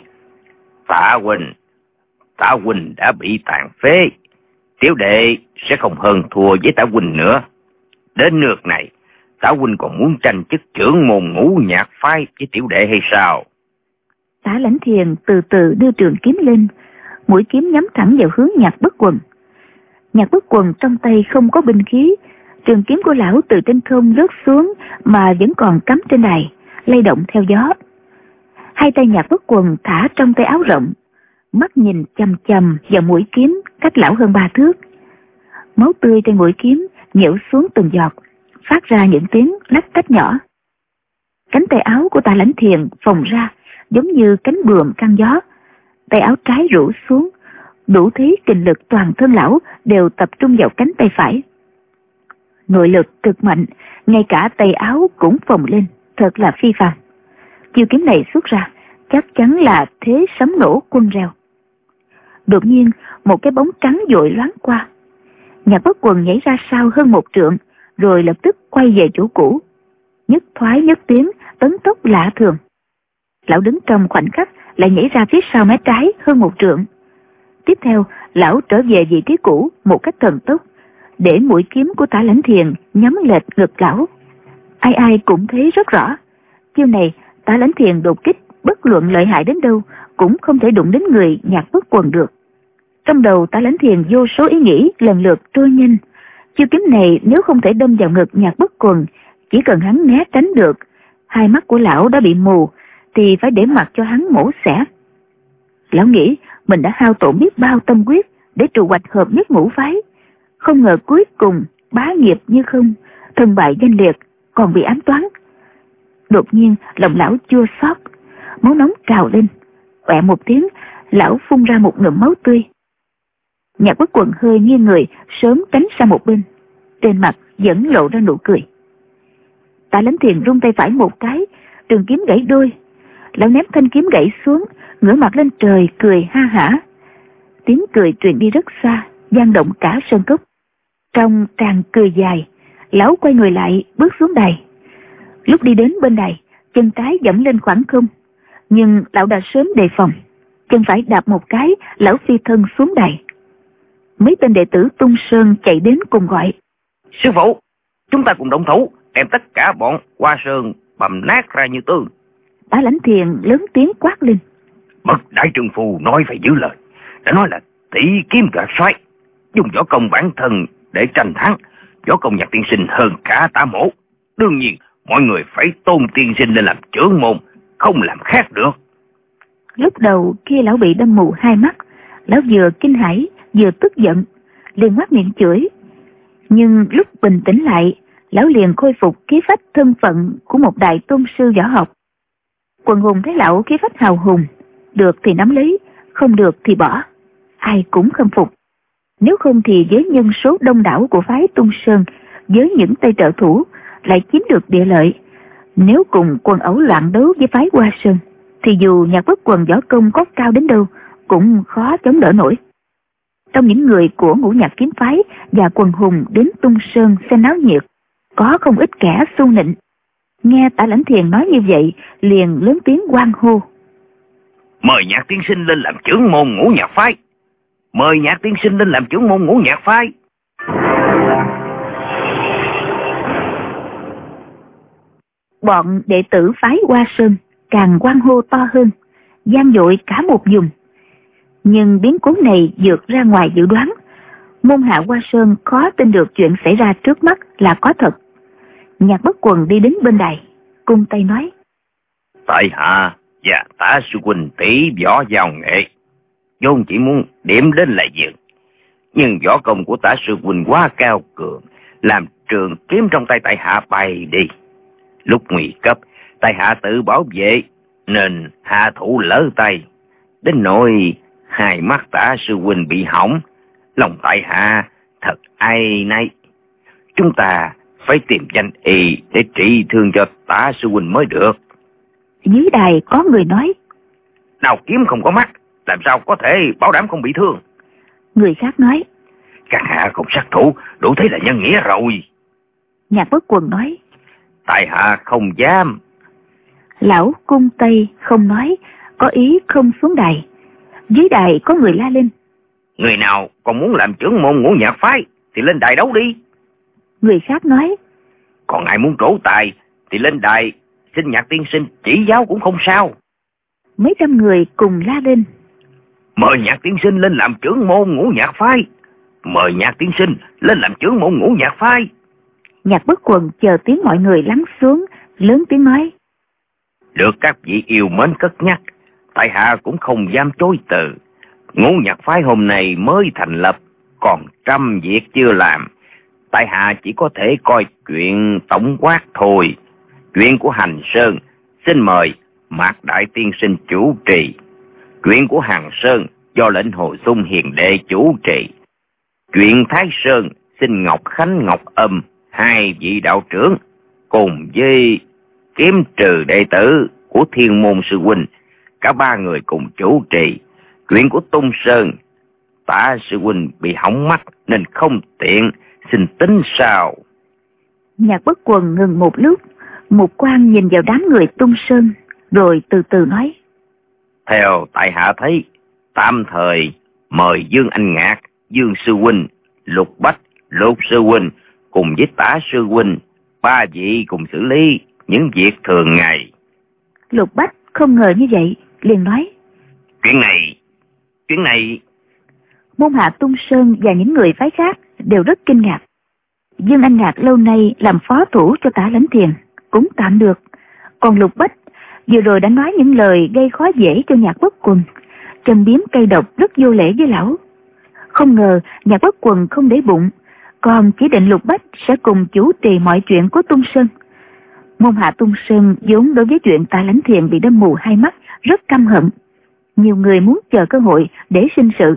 Tạ huynh, Tạ huynh đã bị tàn phế, tiểu đệ sẽ không hơn thua với Tạ huynh nữa. Đến nước này, Tạ huynh còn muốn tranh chức trưởng môn Ngũ Nhạc phái với tiểu đệ hay sao? Tả Lãnh Thiền từ từ đưa trường kiếm lên, mũi kiếm nhắm thẳng vào hướng Nhạc Bất Quần. Nhạc Bất Quần trong tay không có binh khí, trường kiếm của lão từ trên không rớt xuống mà vẫn còn cắm trên đài, lay động theo gió. Hai tay Nhạc Bất Quần thả trong tay áo rộng, mắt nhìn chằm chằm vào mũi kiếm cách lão hơn ba thước. Máu tươi trên mũi kiếm nhiễu xuống từng giọt, phát ra những tiếng lách tách nhỏ. Cánh tay áo của Tả Lãnh Thiền phồng ra giống như cánh buồm căng gió, tay áo trái rũ xuống, đủ thấy kình lực toàn thân lão đều tập trung vào cánh tay phải. Nội lực cực mạnh, ngay cả tay áo cũng phồng lên, thật là phi phàm. Chiêu kiếm này xuất ra chắc chắn là thế sấm nổ quân reo. Đột nhiên một cái bóng trắng vội loáng qua. Nhạc Bất Quần nhảy ra sau hơn một trượng, rồi lập tức quay về chỗ cũ. Nhất thoái nhất tiến, tấn tốc lạ thường. Lão đứng trong khoảnh khắc lại nhảy ra phía sau mé trái hơn một trượng. Tiếp theo lão trở về vị trí cũ một cách thần tốc, để mũi kiếm của Tả Lãnh Thiền nhắm lệch ngực lão. Ai ai cũng thấy rất rõ, chiêu này Tả Lãnh Thiền đột kích bất luận lợi hại đến đâu cũng không thể đụng đến người Nhạc Bất Quần được. Trong đầu Tả Lãnh Thiền vô số ý nghĩ lần lượt trôi nhanh. Chiêu kiếm này nếu không thể đâm vào ngực Nhạc Bất Quần, chỉ cần hắn né tránh được, hai mắt của lão đã bị mù, thì phải để mặc cho hắn mổ xẻ. Lão nghĩ mình đã hao tổn biết bao tâm huyết để trụ hoạch hợp nhất ngũ phái, không ngờ cuối cùng bá nghiệp như không, thân bại danh liệt, còn bị ám toán. Đột nhiên lòng lão chua xót, máu nóng trào lên, quẹ một tiếng, lão phun ra một ngụm máu tươi. Nhạc Bất Quần hơi nghiêng người, sớm tránh sang một bên, trên mặt vẫn lộ ra nụ cười. Tả Lãnh Thiền rung tay phải một cái, trường kiếm gãy đôi. Lão ném thanh kiếm gãy xuống, ngửa mặt lên trời cười ha hả. Tiếng cười truyền đi rất xa, vang động cả sân cốc. Trong tràng cười dài, lão quay người lại bước xuống đài. Lúc đi đến bên đài, chân trái dẫm lên khoảng không, nhưng lão đã sớm đề phòng, chân phải đạp một cái, lão phi thân xuống đài. Mấy tên đệ tử Tung Sơn chạy đến cùng gọi: Sư phụ, chúng ta cùng động thủ, đem tất cả bọn Hoa Sơn bầm nát ra như tương. Tả Lãnh Thiền lớn tiếng quát lên: Bậc đại trượng phu nói phải giữ lời, đã nói là tỷ kiếm gạt xoáy, dùng võ công bản thân để tranh thắng. Võ công Nhạc tiên sinh hơn cả Tả mỗ, đương nhiên mọi người phải tôn tiên sinh lên làm trưởng môn, không làm khác được. Lúc đầu kia lão bị đâm mù hai mắt, lão vừa kinh hãi vừa tức giận, liền ngoác miệng chửi. Nhưng lúc bình tĩnh lại, lão liền khôi phục khí phách thân phận của một đại tôn sư võ học. Quần hùng thấy lão khí phách hào hùng, được thì nắm lấy, không được thì bỏ, ai cũng khâm phục. Nếu không thì với nhân số đông đảo của phái Tung Sơn, với những tay trợ thủ lại chiếm được địa lợi. Nếu cùng quần ẩu loạn đấu với phái Hoa Sơn, thì dù Nhạc Bất Quần võ công có cao đến đâu cũng khó chống đỡ nổi. Trong những người của Ngũ Nhạc kiếm phái và quần hùng đến Tung Sơn xem náo nhiệt, có không ít kẻ xu nịnh. Nghe Tả Lãnh Thiền nói như vậy, liền lớn tiếng hoan hô: Mời Nhạc tiên sinh lên làm trưởng môn Ngũ Nhạc phái. Mời Nhạc tiên sinh lên làm trưởng môn Ngũ Nhạc phái. Bọn đệ tử phái Hoa Sơn càng hoan hô to hơn, vang dội cả một vùng. Nhưng biến cố này vượt ra ngoài dự đoán. Môn hạ Hoa Sơn khó tin được chuyện xảy ra trước mắt là có thật. Nhạc Bất Quần đi đến bên đài, cung tay nói: Tại hạ và Tả sư huynh tỷ võ giao nghệ, vốn chỉ muốn điểm đến là dừng, nhưng võ công của Tả sư huynh quá cao cường, làm trường kiếm trong tay tại hạ bay đi. Lúc nguy cấp, tại hạ tự bảo vệ nên hạ thủ lỡ tay, đến nỗi hai mắt Tả sư huynh bị hỏng. Lòng tại hạ thật ai nấy. Chúng ta phải tìm danh y để trị thương cho Tả sư huynh mới được. Dưới đài có người nói: Nào kiếm không có mắt, làm sao có thể bảo đảm không bị thương? Người khác nói: Các hạ không sát thủ, đủ thấy là nhân nghĩa rồi. Nhạc Bất Quần nói: Tại hạ không dám. Lão cung tay không nói, có ý không xuống đài. Dưới đài có người la lên: Người nào còn muốn làm trưởng môn Ngũ Nhạc phái thì lên đài đấu đi. Người khác nói: Còn ai muốn trổ tài thì lên đài xin Nhạc tiên sinh chỉ giáo cũng không sao. mấy trăm người cùng la lên: Mời Nhạc tiên sinh lên làm trưởng môn Ngũ Nhạc phái. Mời Nhạc tiên sinh lên làm trưởng môn Ngũ Nhạc phái. Nhạc Bất Quần chờ tiếng mọi người lắng xuống, lớn tiếng nói: Được các vị yêu mến cất nhắc, tại hạ cũng không dám chối từ. Ngũ Nhạc phái hôm nay mới thành lập, còn trăm việc chưa làm. Tại hạ chỉ có thể coi chuyện tổng quát thôi. Chuyện của Hành Sơn xin mời Mạc đại tiên sinh chủ trì. Chuyện của Hằng Sơn do lệnh Hồ Xung hiền đệ chủ trì. Chuyện Thái Sơn xin Ngọc Khánh Ngọc Âm hai vị đạo trưởng cùng với Kiếm Trừ đệ tử của Thiên Môn sư huynh, cả ba người cùng chủ trì. Chuyện của Tung Sơn, Tả sư huynh bị hỏng mắt nên không tiện, xin tính sao. Nhạc Bất Quần ngừng một lúc, Mục Quang nhìn vào đám người Tung Sơn, rồi từ từ nói: Theo tại hạ thấy, tạm thời mời Dương Anh Ngạc, Dương sư huynh, Lục Bách, Lục sư huynh cùng với Tả sư huynh, ba vị cùng xử lý những việc thường ngày. Lục Bách không ngờ như vậy, liền nói: Chuyện này, chuyện này... Môn hạ Tung Sơn và những người phái khác đều rất kinh ngạc. Dương Anh Ngạc lâu nay làm phó thủ cho Tả Lãnh Thiền, cũng tạm được. Còn Lục Bách vừa rồi đã nói những lời gây khó dễ cho Nhạc Bất Quần, châm biếm cây độc rất vô lễ với lão. Không ngờ Nhạc Bất Quần không để bụng, còn chỉ định Lục Bách sẽ cùng chủ trì mọi chuyện của Tung Sơn. Môn hạ Tung Sơn vốn đối với chuyện Tả Lãnh Thiền bị đâm mù hai mắt rất căm hận. Nhiều người muốn chờ cơ hội để sinh sự.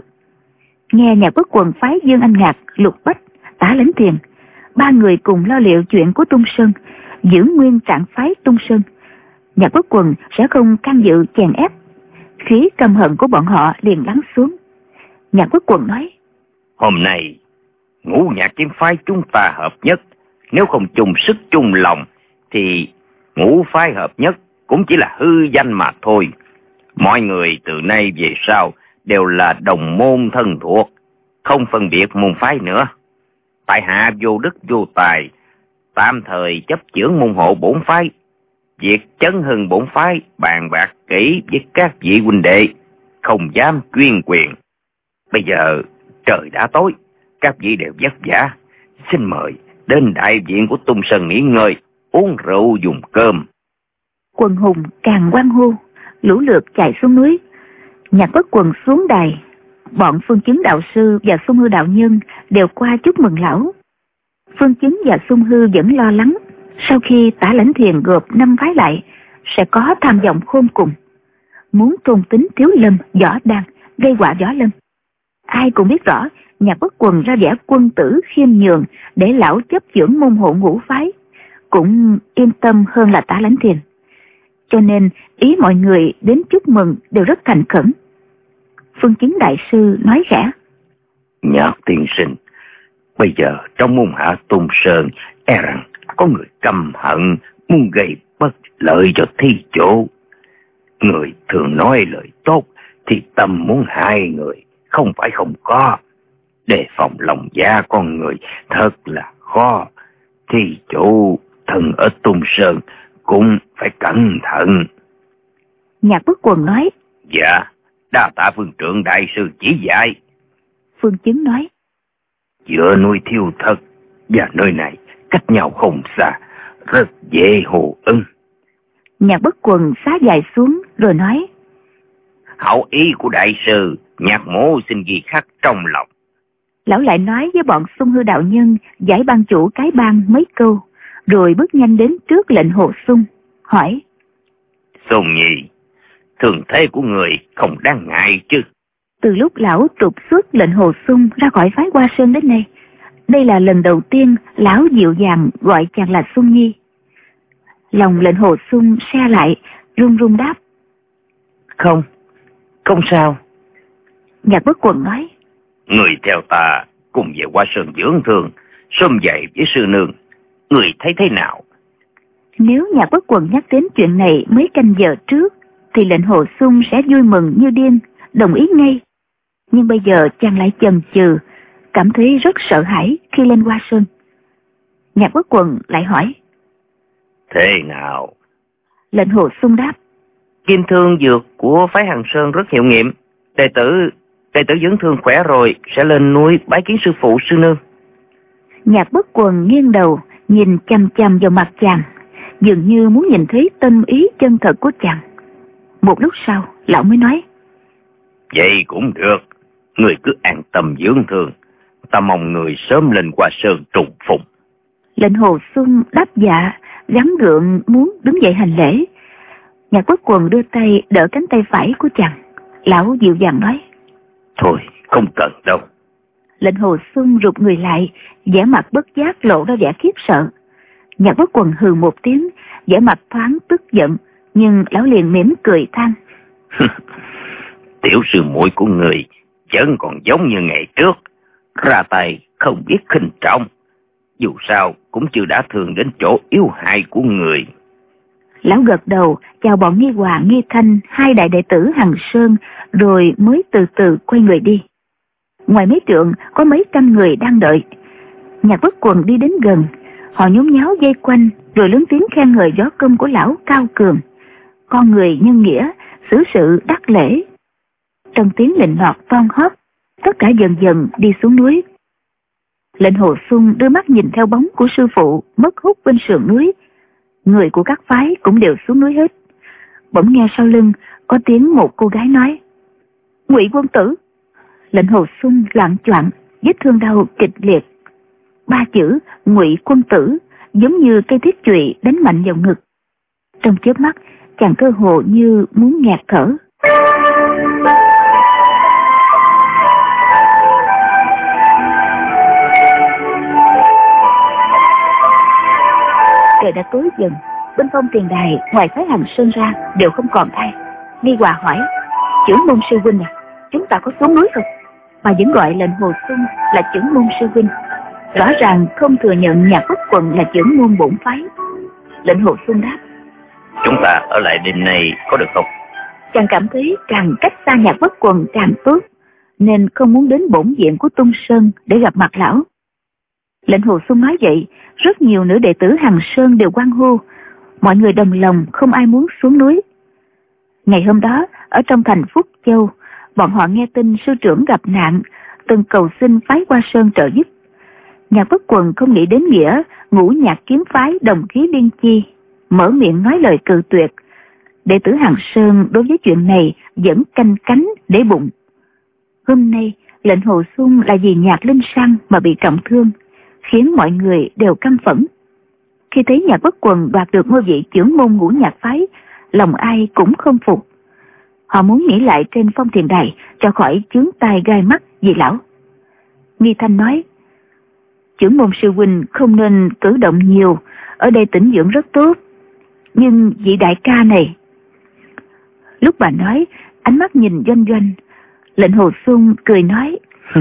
Nghe Nhạc Bất Quần phái Dương Anh Ngạc, Lục Bách, Tả Lãnh Thiền, ba người cùng lo liệu chuyện của Tung Sơn, giữ nguyên trạng phái Tung Sơn, Nhạc Bất Quần sẽ không can dự chèn ép. Khí căm hận của bọn họ liền lắng xuống. Nhạc Bất Quần nói: Hôm nay Ngũ Nhạc kiếm phái chúng ta hợp nhất, nếu không chung sức chung lòng thì ngũ phái hợp nhất cũng chỉ là hư danh mà thôi. Mọi người từ nay về sau đều là đồng môn thân thuộc, không phân biệt môn phái nữa. Tại hạ vô đức vô tài, tạm thời chấp chưởng môn hộ bổn phái. Việc chấn hưng bổn phái bàn bạc kỹ với các vị huynh đệ, không dám chuyên quyền. Bây giờ trời đã tối, các vị đều vất vả, xin mời đến đại viện của Tung Sơn nghỉ ngơi, uống rượu dùng cơm. Quần hùng càng hoan hô, lũ lượt chạy xuống núi. Nhạc Bất Quần xuống đài, bọn Phương Chứng đạo sư và Xung Hư đạo nhân đều qua chúc mừng lão. Phương Chứng và Xung Hư vẫn lo lắng, sau khi Tả Lãnh Thiền gộp năm phái lại sẽ có tham vọng khôn cùng, muốn tôn tính Thiếu Lâm, Võ Đan, gây họa Võ Lâm. Ai cũng biết rõ Nhạc Bất Quần ra vẻ quân tử khiêm nhường để lão chấp chưởng môn hộ ngũ phái, cũng yên tâm hơn là Tả Lãnh Thiền. Cho nên ý mọi người đến chúc mừng đều rất thành khẩn. Phương Chứng đại sư nói khẽ: Nhạc tiên sinh, bây giờ trong môn hạ Tung Sơn e rằng có người căm hận, muốn gây bất lợi cho thi chủ. Người thường nói lời tốt thì tâm muốn hại người không phải không có. Đề phòng lòng dạ con người thật là khó. Thi chủ thân ở Tung Sơn cũng phải cẩn thận. Nhạc Bất Quần nói: Dạ, đa tạ phương trượng đại sư chỉ dạy. Phương Chứng nói: Giữa núi Thiêu Thật và nơi này cách nhau không xa, rất dễ hồ ưng. Nhạc Bất Quần xá dài xuống rồi nói: Hảo ý của đại sư, Nhạc mỗ xin ghi khắc trong lòng. Lão lại nói với bọn Xung Hư đạo nhân giải ban chủ cái bang mấy câu, rồi bước nhanh đến trước lệnh Hồ Xung, hỏi: Xung nhi, thường thế của người không đáng ngại chứ? Từ lúc lão trục xuất lệnh Hồ Xung ra khỏi phái Hoa Sơn đến nay, đây là lần đầu tiên lão dịu dàng gọi chàng là Xung nhi. Lòng lệnh Hồ Xung se lại, run run đáp: Không, không sao. Nhạc Bất Quần nói: Người theo ta cùng về Hoa Sơn dưỡng thương, xôm dậy với sư nương, người thấy thế nào? Nếu Nhạc Bất Quần nhắc đến chuyện này mấy canh giờ trước thì lệnh Hồ Xung sẽ vui mừng như điên, đồng ý ngay. Nhưng bây giờ chàng lại chần chừ, cảm thấy rất sợ hãi khi lên Hoa Sơn. Nhạc Bất Quần lại hỏi: Thế nào? Lệnh Hồ Xung đáp: Kim thương dược của phái Hằng Sơn rất hiệu nghiệm. Đệ tử đệ tử dưỡng thương khỏe rồi sẽ lên núi bái kiến sư phụ sư nương. Nhạc Bất Quần nghiêng đầu nhìn chằm chằm vào mặt chàng, dường như muốn nhìn thấy tâm ý chân thật của chàng. Một lúc sau lão mới nói: Vậy cũng được, người cứ an tâm dưỡng thương, ta mong người sớm lên qua sơn trùng phùng. Lệnh Hồ Xuân đáp dạ, gắng gượng muốn đứng dậy hành lễ. Nhạc Bất Quần đưa tay đỡ cánh tay phải của chàng. Lão dịu dàng nói: Thôi không cần đâu. Lệnh Hồ Xuân rụt người lại, vẻ mặt bất giác lộ ra vẻ khiếp sợ. Nhạc Bất Quần hừ một tiếng, vẻ mặt thoáng tức giận, nhưng lão liền mỉm cười than: Tiểu sư muội của người vẫn còn giống như ngày trước, ra tay không biết khinh trọng, dù sao cũng chưa đã thương đến chỗ yếu hại của người. Lão gật đầu chào bọn Nghi Hòa, Nghi Thanh, hai đại đệ tử Hằng Sơn, rồi mới từ từ quay người đi. Ngoài mấy trượng có mấy trăm người đang đợi. Nhạc Bất Quần đi đến gần, họ nhốn nháo dây quanh, rồi lớn tiếng khen ngợi võ công của lão cao cường, con người nhân nghĩa, xử sự đắc lễ. Trong tiếng lệnh lọt toan hót, tất cả dần dần đi xuống núi. Lệnh Hồ Xuân đưa mắt nhìn theo bóng của sư phụ mất hút bên sườn núi. Người của các phái cũng đều xuống núi hết. Bỗng nghe sau lưng có tiếng một cô gái nói: Ngụy quân tử. Lệnh Hồ Xuân loạng choạng, vết thương đau kịch liệt. Ba chữ Ngụy quân tử giống như cây thiết chùy đánh mạnh vào ngực. Trong chớp mắt, chàng cơ hồ như muốn nghẹt thở. Trời đã tối dần, bên phong tiền đài ngoài phái Hằng Sơn ra đều không còn ai. Nghi Hòa hỏi: Trưởng môn sư huynh à, chúng ta có xuống núi không? Bà vẫn gọi lệnh Hồ Xuân là trưởng môn sư huynh, rõ ràng không thừa nhận Nhạc Bất Quần là trưởng môn bổn phái. Lệnh Hồ Xuân đáp: Chúng ta ở lại đêm nay có được không? Chàng cảm thấy càng cách xa Nhạc Bất Quần càng tốt, nên không muốn đến bổn viện của Tung Sơn để gặp mặt lão. Lệnh Hồ Xuân nói vậy, rất nhiều nữ đệ tử Hằng Sơn đều hoan hô. Mọi người đồng lòng không ai muốn xuống núi. Ngày hôm đó, ở trong thành Phúc Châu, bọn họ nghe tin sư trưởng gặp nạn, từng cầu xin phái Hoa Sơn trợ giúp. Nhạc Bất Quần không nghĩ đến nghĩa ngũ nhạc kiếm phái đồng khí liên chi, mở miệng nói lời cự tuyệt. Đệ tử Hằng Sơn đối với chuyện này vẫn canh cánh để bụng. Hôm nay, lệnh Hồ Xuân là vì Nhạc Linh Sang mà bị trọng thương, khiến mọi người đều căm phẫn. Khi thấy Nhạc Bất Quần đoạt được ngôi vị trưởng môn ngũ nhạc phái, lòng ai cũng không phục. Họ muốn nghỉ lại trên phong thiền đài cho khỏi chướng tai gai mắt vì lão. Nghi Thanh nói: Trưởng môn sư huynh không nên cử động nhiều, ở đây tĩnh dưỡng rất tốt. Nhưng vị đại ca này... Lúc bà nói, ánh mắt nhìn Doanh Doanh. Lệnh Hồ Xuân cười nói: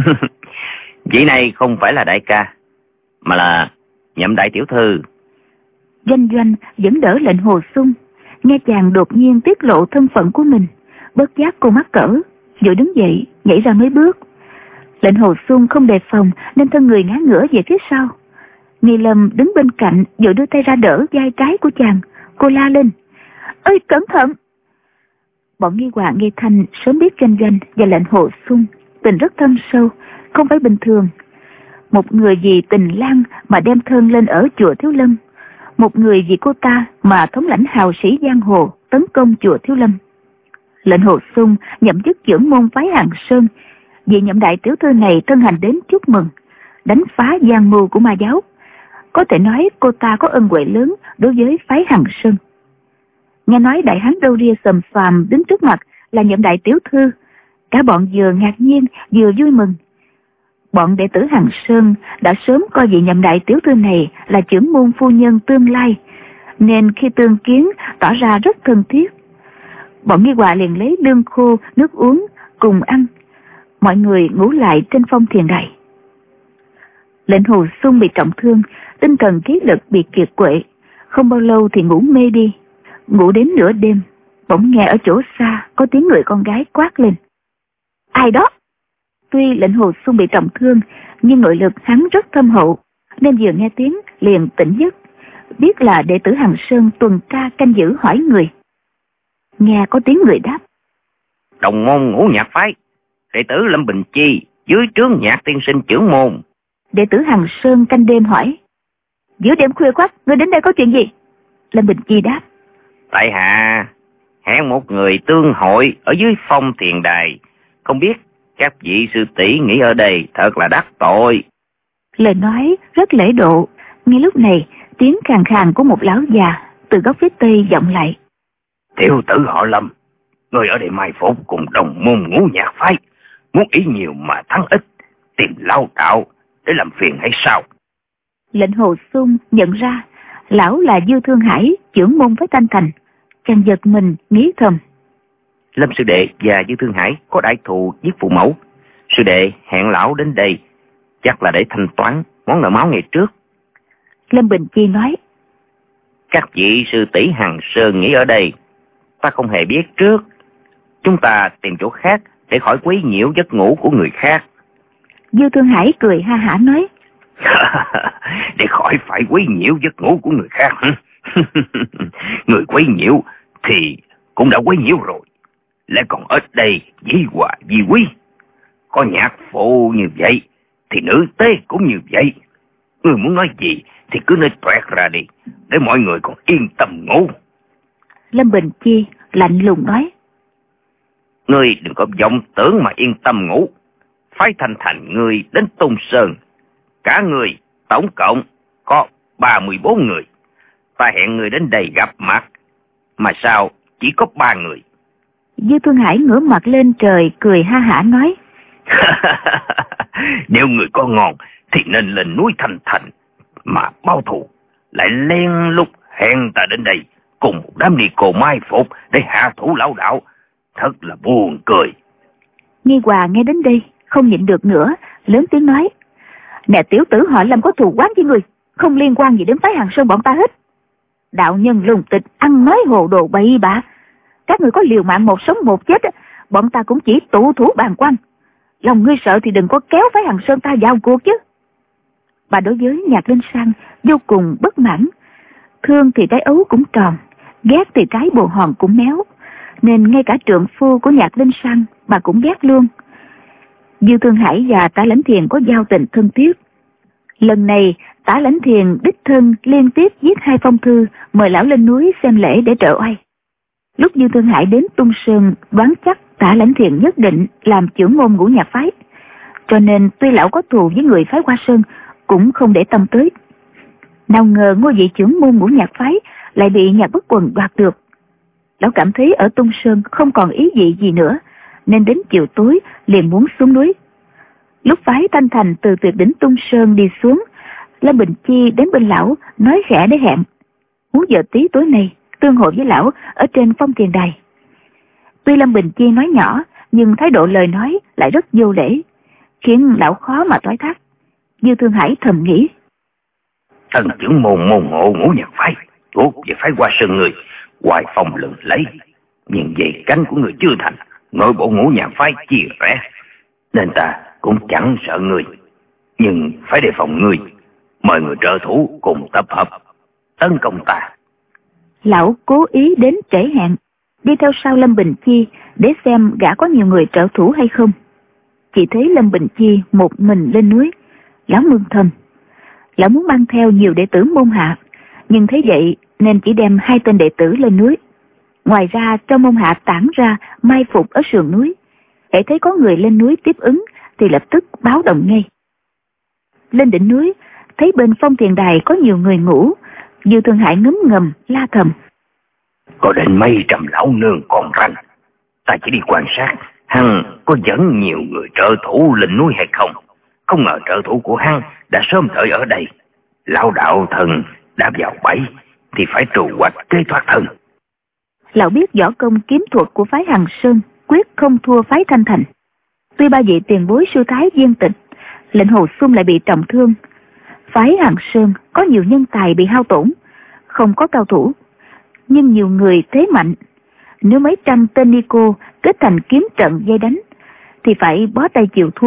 Vị này không phải là đại ca, mà là Nhậm đại tiểu thư. Doanh Doanh vẫn đỡ lệnh Hồ Xuân. Nghe chàng đột nhiên tiết lộ thân phận của mình, bất giác cô mắc cỡ, vội đứng dậy nhảy ra mấy bước. Lệnh Hồ Xuân không đề phòng nên thân người ngã ngửa về phía sau. Nghi Lâm đứng bên cạnh vội đưa tay ra đỡ vai trái của chàng. Cô la lên: Ơi cẩn thận! Bọn Nghi Hòa, Nghi Thanh sớm biết Doanh Doanh và lệnh Hồ Xuân tình rất thâm sâu, không phải bình thường. Một người vì tình lang mà đem thân lên ở chùa Thiếu Lâm, một người vì cô ta mà thống lãnh hào sĩ giang hồ tấn công chùa Thiếu Lâm. Lệnh Hồ Xuân nhậm chức trưởng môn phái Hằng Sơn, vì Nhậm đại tiểu thư này thân hành đến chúc mừng, đánh phá gian mưu của ma giáo. Có thể nói cô ta có ân huệ lớn đối với phái Hằng Sơn. Nghe nói đại hán râu ria sầm xoàm đứng trước mặt là Nhậm đại tiểu thư, cả bọn vừa ngạc nhiên vừa vui mừng. Bọn đệ tử Hằng Sơn đã sớm coi vị Nhậm đại tiểu thư này là trưởng môn phu nhân tương lai, nên khi tương kiến tỏ ra rất thân thiết. Bọn Nghi Hòa liền lấy lương khô, nước uống cùng ăn. Mọi người ngủ lại trên phong thiền đài. Lệnh Hồ Xuân bị trọng thương, tinh thần khí lực bị kiệt quệ, không bao lâu thì ngủ mê đi. Ngủ đến nửa đêm, bỗng nghe ở chỗ xa có tiếng người con gái quát lên: Ai đó? Tuy lệnh Hồ Xuân bị trọng thương, nhưng nội lực hắn rất thâm hậu, nên vừa nghe tiếng liền tỉnh giấc, biết là đệ tử Hằng Sơn tuần tra canh giữ hỏi người. nghe có tiếng người đáp. Đồng môn Ngũ Nhạc phái, đệ tử Lâm Bình Chi, dưới trướng Nhạc tiên sinh trưởng môn. Đệ tử Hằng Sơn canh đêm hỏi. Giữa đêm khuya khoắt, ngươi đến đây có chuyện gì? Lâm Bình Chi đáp. Tại hạ hẹn một người tương hội ở dưới Phong Thiền Đài, không biết các vị sư tỷ nghĩ ở đây thật là đắc tội. Lời nói rất lễ độ. Ngay lúc này, tiếng khàn khàn của một lão già từ góc phía tây vọng lại. Tiểu tử họ Lâm, người ở đây mai phục cùng đồng môn Ngũ Nhạc phái, muốn ý nhiều mà thắng ít, tìm lao đạo để làm phiền hay sao? Lệnh Hồ Xung nhận ra lão là Dư Thương Hải, trưởng môn phái Thanh Thành, chàng giật mình nghĩ thầm. Lâm sư đệ và Dư Thương Hải có đại thù giết phụ mẫu, sư đệ hẹn lão đến đây chắc là để thanh toán món nợ máu ngày trước. Lâm Bình Chi nói. Các vị sư tỷ Hằng Sơn nghĩ ở đây, ta không hề biết trước. Chúng ta tìm chỗ khác để khỏi quấy nhiễu giấc ngủ của người khác. Dư Thương Hải cười ha hả nói. Để khỏi phải quấy nhiễu giấc ngủ của người khác. Người quấy nhiễu thì cũng đã quấy nhiễu rồi, lại còn ở đây dĩ hòa vi quý. Có nhạc phụ như vậy thì nữ tế cũng như vậy. Người muốn nói gì thì cứ nói toẹt ra đi, để mọi người còn yên tâm ngủ. Lâm Bình Chi lạnh lùng nói. Ngươi đừng có vọng tưởng mà yên tâm ngủ. Phái Thanh Thành ngươi đến Tung Sơn, cả người tổng cộng có ba mươi bốn người. Ta hẹn người đến đây gặp mặt, mà sao chỉ có ba người? Dư Thương Hải ngửa mặt lên trời cười ha hả nói. Nếu người có ngon thì nên lên núi Thanh Thành mà báo thù, lại len lút hẹn ta đến đây cùng một đám ni cô mai phục để hạ thủ lão đạo, thật là buồn cười. Nghi Hòa nghe đến đây không nhịn được nữa, lớn tiếng nói. Nè tiểu tử họ Lâm có thù oán với người, không liên quan gì đến phái Hằng Sơn bọn ta hết. Đạo nhân lùng tịch ăn nói hồ đồ bậy bạ, các người có liều mạng một sống một chết, bọn ta cũng chỉ tụ thủ bàn quan. Lòng ngươi sợ thì đừng có kéo phái Hằng Sơn ta vào cuộc chứ. Bà đối với Nhạc Linh Sang vô cùng bất mãn. Thương thì trái ấu cũng tròn, ghét thì trái bồ hòn cũng méo, nên ngay cả trượng phu của Nhạc Linh Sang bà cũng ghét luôn. Dư Thương Hải và Tả Lãnh Thiền có giao tình thân thiết. Lần này Tả Lãnh Thiền đích thân liên tiếp viết hai phong thư mời lão lên núi xem lễ để trợ oai. Lúc Dư Thương Hải đến Tung Sơn, đoán chắc Tả Lãnh Thiền nhất định làm trưởng môn Ngũ Nhạc phái, cho nên tuy lão có thù với người phái Hoa Sơn cũng không để tâm tới. Nào ngờ ngôi vị trưởng môn Ngũ Nhạc phái lại bị Nhạc Bất Quần đoạt được. Lão cảm thấy ở Tung Sơn không còn ý vị gì nữa, nên đến chiều tối liền muốn xuống núi. Lúc phái Thanh Thành từ tuyệt đỉnh Tung Sơn đi xuống, Lâm Bình Chi đến bên lão nói khẽ để hẹn muốn giờ tí tối nay tương hội với lão ở trên Phong Thiền Đài. Tuy Lâm Bình Chi nói nhỏ, nhưng thái độ lời nói lại rất vô lễ, khiến lão khó mà thoái thác. Dư Thương Hải thầm nghĩ. Thần trưởng môn môn hộ Ngũ Nhạc phái, thuộc về phái Hoa Sơn người, hoài phong lừng lấy, nhưng về cánh của người chưa thành, nội bộ Ngũ Nhạc phái chia rẽ, nên ta cũng chẳng sợ người, nhưng phải đề phòng người, mời người trợ thủ cùng tập hợp tấn công ta. Lão cố ý đến trễ hẹn, đi theo sau Lâm Bình Chi để xem gã có nhiều người trợ thủ hay không. Chỉ thấy Lâm Bình Chi một mình lên núi, lão mừng thầm. Lão muốn mang theo nhiều đệ tử môn hạ, nhưng thấy vậy nên chỉ đem hai tên đệ tử lên núi. Ngoài ra trong môn hạ tản ra mai phục ở sườn núi, hễ thấy có người lên núi tiếp ứng thì lập tức báo động ngay. Lên đỉnh núi thấy bên Phong Thiền Đài có nhiều người ngủ, Dư Thương Hải ngấm ngầm la thầm. Có đến mấy trăm lão nương còn ranh, ta chỉ đi quan sát hắn có dẫn nhiều người trợ thủ lên núi hay không. Không ngờ trợ thủ của hắn đã sớm đợi ở đây. Lão đạo thần đã vào bẫy thì phải trù hoạch kế thoát thân. Lão biết võ công kiếm thuật của phái Hằng Sơn quyết không thua phái Thanh Thành. Tuy ba vị tiền bối sư thái viên tịch, Lệnh Hồ Xung lại bị trọng thương. Phái Hằng Sơn có nhiều nhân tài bị hao tổn, không có cao thủ, nhưng nhiều người thế mạnh. Nếu mấy trăm tên ni cô kết thành kiếm trận dây đánh thì phải bó tay chịu thua.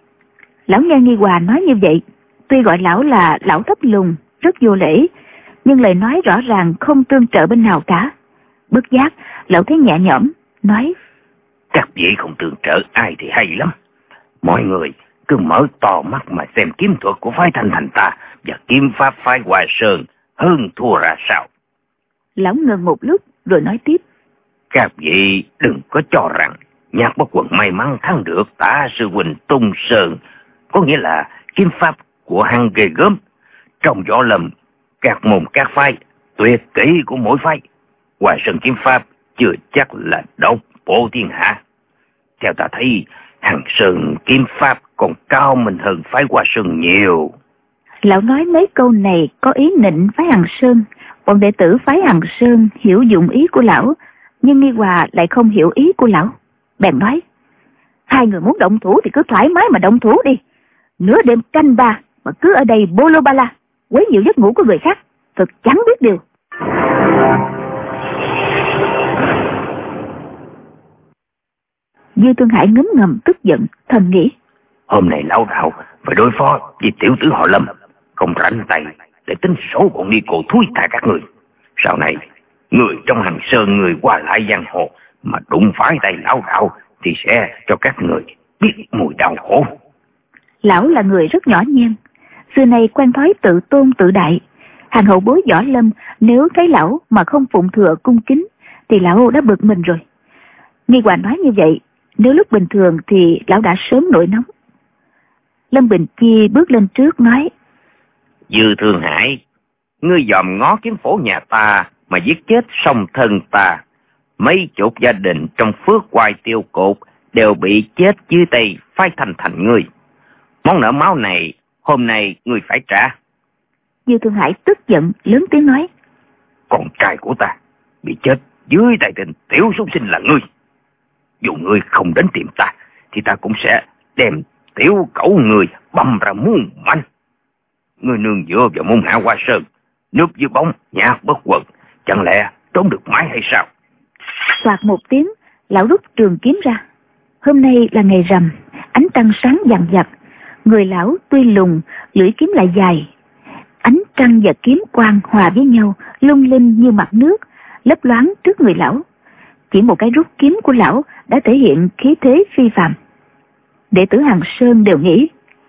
Lão nghe Nghi Hòa nói như vậy, tuy gọi lão là lão thấp lùng, rất vô lễ, nhưng lời nói rõ ràng không tương trợ bên nào cả. Bất giác, lão thấy nhẹ nhõm, nói: Các vị không tương trợ ai thì hay lắm. Mọi người cứ mở to mắt mà xem kiếm thuật của phái Thanh Thành ta và kiếm pháp phái Hoa Sơn hơn thua ra sao. Lão ngừng một lúc rồi nói tiếp: Các vị đừng có cho rằng Nhạc Bất Quần may mắn thắng được Tả sư huynh Tung Sơn, có nghĩa là kiếm pháp của hắn ghê gớm. Trong võ lâm, các môn các phái, tuyệt kỹ của mỗi phái, Hoa Sơn kiếm pháp chưa chắc là độc bộ thiên hạ. Theo ta thấy, Hằng Sơn kiếm pháp còn cao minh hơn phái Hoa Sơn nhiều. Lão nói mấy câu này có ý nịnh phái Hằng Sơn. Bọn đệ tử phái Hằng Sơn hiểu dụng ý của lão, nhưng Nghi Hòa lại không hiểu ý của lão. Bèn nói: Hai người muốn động thủ thì cứ thoải mái mà động thủ đi. Nửa đêm canh ba mà cứ ở đây bô lô ba la, quấy nhiễu giấc ngủ của người khác, thật chẳng biết điều. Dư Tương Hải ngấm ngầm tức giận, thầm nghĩ: Hôm nay lão đạo phải đối phó với tiểu tử họ Lâm, không rảnh tay để tính số bọn đi cổ thúi thả các người. Sau này người trong Hằng Sơn, người qua lại giang hồ mà đụng phải tay lão đạo thì sẽ cho các người biết mùi đau khổ. Lão là người rất nhỏ nhen, xưa nay quen thói tự tôn tự đại. Hàng hậu bối Võ Lâm nếu thấy lão mà không phụng thừa cung kính thì lão đã bực mình rồi. Nghi Hòa nói như vậy, nếu lúc bình thường thì lão đã sớm nổi nóng. Lâm Bình Chi bước lên trước nói: Dư Thương Hải, ngươi dòm ngó kiếm phổ nhà ta mà giết chết song thân ta. Mấy chục gia đình trong Phước Hoài Tiêu Cột đều bị chết dưới tay phái Thanh Thành ngươi. Món nợ máu này hôm nay ngươi phải trả. Dư Thương Hải tức giận lớn tiếng nói: Con trai của ta bị chết dưới tay tên tiểu súc sinh là ngươi. Dù ngươi không đến tìm ta thì ta cũng sẽ đem tiểu cẩu người băm ra muôn mảnh. Ngươi nương dựa vào môn hạ Hoa Sơn, núp dưới bóng Nhạc Bất Quần, chẳng lẽ trốn được mãi hay sao? Soạt một tiếng, lão rút trường kiếm ra. Hôm nay là ngày rằm, ánh trăng sáng vàng vặt. Người lão tuy lùn, lưỡi kiếm lại dài. Ánh trăng và kiếm quang hòa với nhau, lung linh như mặt nước, lấp loáng trước người lão. Chỉ một cái rút kiếm của lão đã thể hiện khí thế phi phàm. Đệ tử Hằng Sơn đều nghĩ: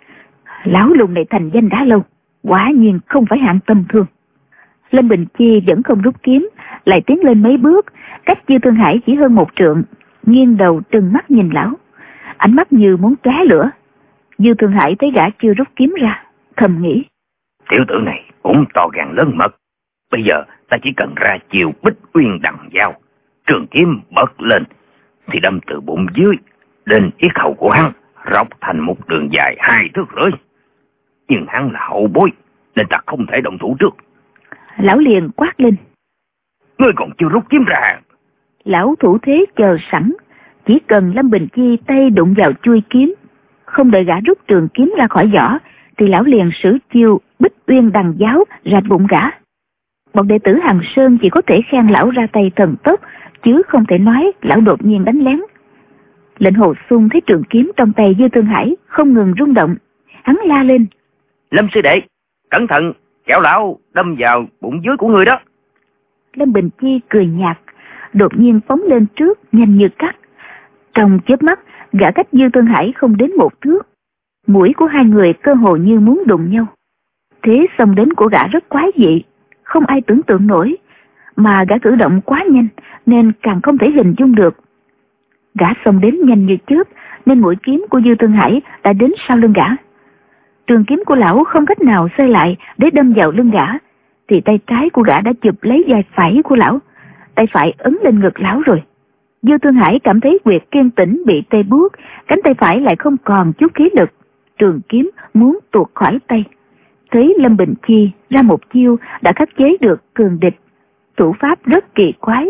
Lão lùn này thành danh đã lâu, quả nhiên không phải hạng tầm thường. Lâm Bình Chi vẫn không rút kiếm, lại tiến lên mấy bước, cách Dư Thương Hải chỉ hơn một trượng, nghiêng đầu trừng mắt nhìn lão, ánh mắt như muốn tóe lửa. Dư Thương Hải thấy gã chưa rút kiếm ra, thầm nghĩ: Tiểu tử này cũng to gan lớn mật. Bây giờ ta chỉ cần ra chiều Bích Uyên Đằng Dao, trường kiếm bật lên thì đâm từ bụng dưới đến yết hầu của hắn, róc thành một đường dài hai thước rưỡi. Nhưng hắn là hậu bối nên ta không thể động thủ trước. Lão liền quát lên: Ngươi còn chưa rút kiếm ra? Lão thủ thế chờ sẵn, chỉ cần Lâm Bình Chi tay đụng vào chuôi kiếm, không đợi gã rút trường kiếm ra khỏi vỏ thì lão liền sử chiêu Bích Uyên Đằng Giáo rạch bụng gã. Bọn đệ tử Hằng Sơn chỉ có thể khen lão ra tay thần tốc, chứ không thể nói lão đột nhiên đánh lén. Lệnh Hồ Xung thấy trường kiếm trong tay Dư Thương Hải không ngừng rung động, hắn la lên: Lâm sư đệ, cẩn thận, kẻo lão đâm vào bụng dưới của người đó. Lâm Bình Chi cười nhạt, đột nhiên phóng lên trước nhanh như cắt. Trong chớp mắt, gã cách Dư Thương Hải không đến một thước. Mũi của hai người cơ hồ như muốn đụng nhau. Thế xông đến của gã rất quái dị, không ai tưởng tượng nổi, mà gã cử động quá nhanh nên càng không thể hình dung được. Gã xông đến nhanh như chớp nên mũi kiếm của Dư Thương Hải đã đến sau lưng gã. Trường kiếm của lão không cách nào xoay lại để đâm vào lưng gã, thì tay trái của gã đã chụp lấy vai phải của lão, tay phải ấn lên ngực lão rồi. Dư Thương Hải cảm thấy huyệt kiên tĩnh bị tê buốt, cánh tay phải lại không còn chút khí lực, trường kiếm muốn tuột khỏi tay. Thấy Lâm Bình Chi ra một chiêu đã khắc chế được cường địch, thủ pháp rất kỳ quái.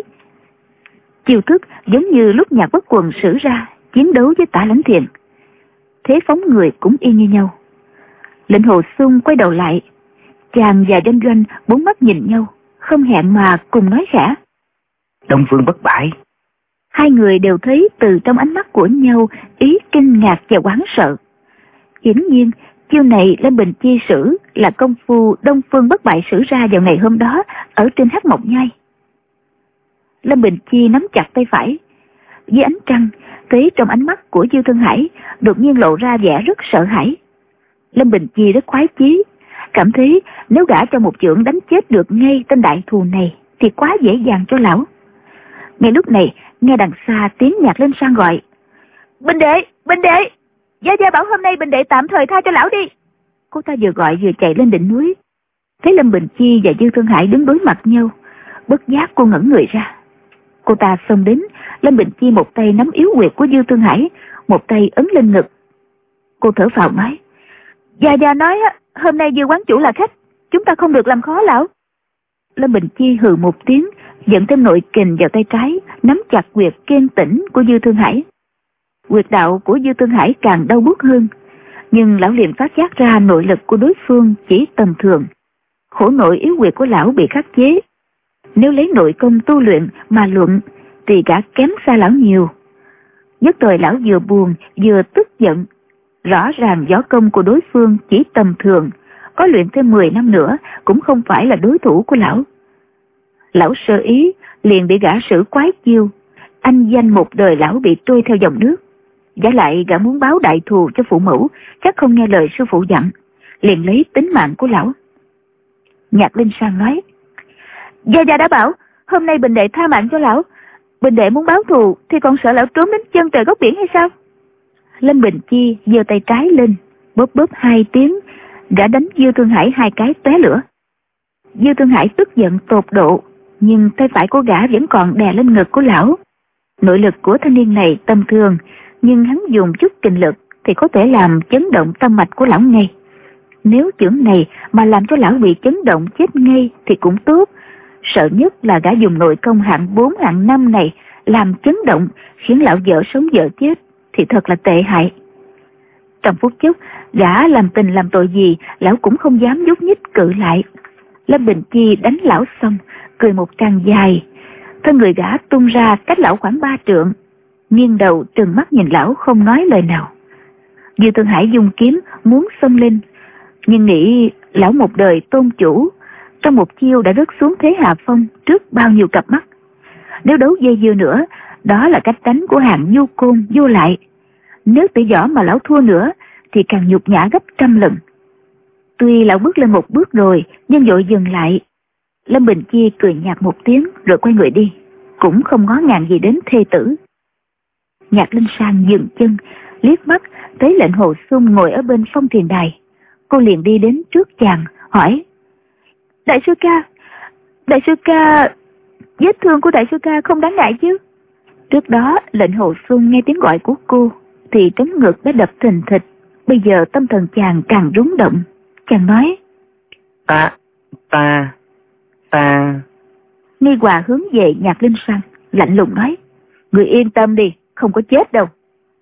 Chiêu thức giống như lúc Nhạc Bất Quần sử ra chiến đấu với Tả Lãnh Thiền, thế phóng người cũng y như nhau. Lệnh Hồ Xung quay đầu lại, chàng và Doanh Doanh bốn mắt nhìn nhau, không hẹn mà cùng nói khẽ: Đông Phương bất bại. Hai người đều thấy từ trong ánh mắt của nhau ý kinh ngạc và hoảng sợ. Hiển nhiên chiêu này Lâm Bình Chi sử là công phu Đông Phương bất bại sử ra vào ngày hôm đó ở trên Hắc Mộc Nhai. Lâm Bình Chi nắm chặt tay phải. Dưới ánh trăng, thấy trong ánh mắt của Dư Thương Hải đột nhiên lộ ra vẻ rất sợ hãi. Lâm Bình Chi rất khoái chí, cảm thấy nếu gã cho một chưởng đánh chết được ngay tên đại thù này thì quá dễ dàng cho lão. Ngay lúc này, nghe đằng xa tiếng Nhạc Linh San gọi: "Bình đệ, Bình đệ, Gia Gia bảo hôm nay Bình đệ tạm thời tha cho lão đi." Cô ta vừa gọi vừa chạy lên đỉnh núi. Thấy Lâm Bình Chi và Dư Thương Hải đứng đối mặt nhau, bất giác cô ngẩn người ra. Cô ta xông đến, Lâm Bình Chi một tay nắm yếu huyệt của Dư Thương Hải, một tay ấn lên ngực. Cô thở phào nói: "Gia Gia nói hôm nay Dư quán chủ là khách, chúng ta không được làm khó lão." Lâm Bình Chi hừ một tiếng, dẫn thêm nội kình vào tay trái, nắm chặt huyệt kiên tĩnh của Dư Thương Hải. Huyệt đạo của Dư Thương Hải càng đau buốt hơn, nhưng lão liền phát giác ra nội lực của đối phương chỉ tầm thường. Khổ nội yếu huyệt của lão bị khắc chế. Nếu lấy nội công tu luyện mà luận thì gã kém xa lão nhiều. Nhất thời lão vừa buồn vừa tức giận. Rõ ràng võ công của đối phương chỉ tầm thường, có luyện thêm mười năm nữa cũng không phải là đối thủ của lão. Lão sơ ý liền bị gã sử quái chiêu, anh danh một đời lão bị trôi theo dòng nước. Giả lại gã muốn báo đại thù cho phụ mẫu, chắc không nghe lời sư phụ dặn, liền lấy tính mạng của lão. Nhạc Linh San nói: "Gia Gia đã bảo hôm nay Bình đệ tha mạng cho lão, Bình đệ muốn báo thù thì còn sợ lão trốn đến chân trời góc biển hay sao?" Lâm Bình Chi giơ tay trái lên, bóp bóp hai tiếng, gã đánh Dư Thương Hải hai cái tóe lửa. Dư Thương Hải tức giận tột độ, nhưng tay phải của gã vẫn còn đè lên ngực của lão. Nội lực của thanh niên này tầm thường, nhưng hắn dùng chút kình lực thì có thể làm chấn động tâm mạch của lão ngay. Nếu chưởng này mà làm cho lão bị chấn động chết ngay thì cũng tốt. Sợ nhất là gã dùng nội công hạng bốn hạng năm này làm chấn động, khiến lão vợ sống vợ chết thì thật là tệ hại. Trong phút chốc, gã làm tình làm tội gì lão cũng không dám nhúc nhích cự lại. Lâm Bình Chi đánh lão xong, cười một tràng dài, thân người gã tung ra cách lão khoảng ba trượng, nghiêng đầu trừng mắt nhìn lão không nói lời nào. Dư Thương Hải dùng kiếm muốn xông lên, nhưng nghĩ lão một đời tôn chủ, trong một chiêu đã rớt xuống thế hạ phong trước bao nhiêu cặp mắt. Nếu đấu dây dưa nữa, đó là cách đánh của hạng nhu côn vô lại. Nếu tự võ mà lão thua nữa thì càng nhục nhã gấp trăm lần. Tuy lão bước lên một bước rồi, nhưng vội dừng lại. Lâm Bình Chi cười nhạt một tiếng rồi quay người đi, cũng không ngó ngàng gì đến thê tử. Nhạc Linh San dừng chân, liếc mắt thấy lệnh Hồ Xuân ngồi ở bên phong thiền đài. Cô liền đi đến trước chàng, hỏi: "Đại sư ca, đại sư ca, vết thương của đại sư ca không đáng ngại chứ?" Trước đó lệnh Hồ Xuân nghe tiếng gọi của cô thì trống ngực đã đập thình thịch. Bây giờ tâm thần chàng càng rúng động. Chàng nói: Ta, ta, ta... Nghi Hòa hướng về Nhạc Linh San, lạnh lùng nói: "Người yên tâm đi, không có chết đâu."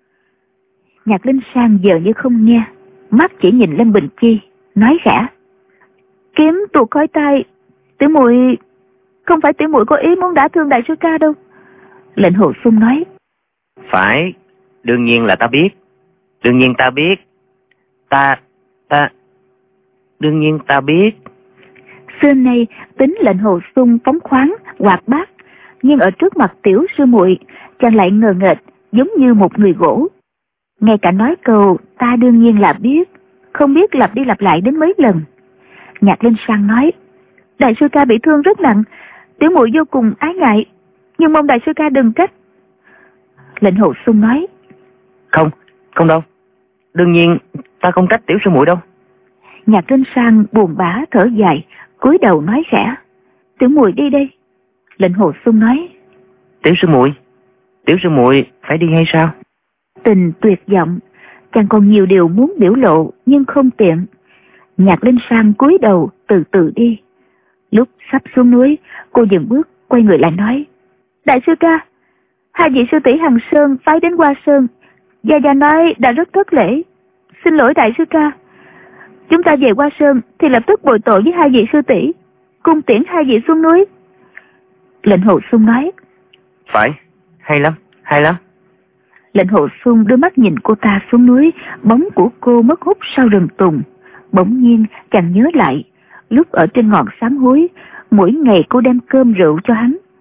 Nhạc Linh San giờ như không nghe, mắt chỉ nhìn Lâm Bình Chi, nói khẽ: "Kiếm tuột khỏi tay, tiểu muội không phải tiểu muội có ý muốn đả thương đại sư ca đâu." Lệnh Hồ Xuân nói: "Phải, đương nhiên là ta biết, đương nhiên ta biết, ta, ta, đương nhiên ta biết." Xưa nay tính lệnh Hồ Xuân phóng khoáng, hoạt bát, nhưng ở trước mặt tiểu sư muội, chàng lại ngờ nghệch, giống như một người gỗ. Ngay cả nói câu "ta đương nhiên là biết", không biết lặp đi lặp lại đến mấy lần. Nhạc Linh San nói: "Đại sư ca bị thương rất nặng, tiểu muội vô cùng ái ngại, nhưng mong đại sư ca đừng trách." Lệnh Hồ Xuân nói: "Không, không đâu, đương nhiên ta không trách tiểu sư muội đâu." Nhạc Linh San buồn bã thở dài, cúi đầu nói khẽ: "Tiểu muội đi đây." Lệnh Hồ Xuân nói: "Tiểu sư muội, tiểu sư muội phải đi hay sao?" Tình tuyệt vọng, chàng còn nhiều điều muốn biểu lộ nhưng không tiện. Nhạc Linh San cúi đầu từ từ đi. Lúc sắp xuống núi, cô dừng bước, quay người lại nói: "Đại sư ca, hai vị sư tỷ Hằng Sơn phái đến Hoa Sơn, Gia Gia nói đã rất thất lễ, xin lỗi đại sư ca. Chúng ta về Hoa Sơn thì lập tức bồi tội với hai vị sư tỷ, cung tiễn hai vị xuống núi." Lệnh Hồ Xuân nói: "Phải, hay lắm, hay lắm." Lệnh Hồ Xuân đưa mắt nhìn cô ta xuống núi, bóng của cô mất hút sau rừng tùng. Bỗng nhiên chàng nhớ lại, lúc ở trên ngọn sám hối, mỗi ngày cô đem cơm rượu cho hắn. Khi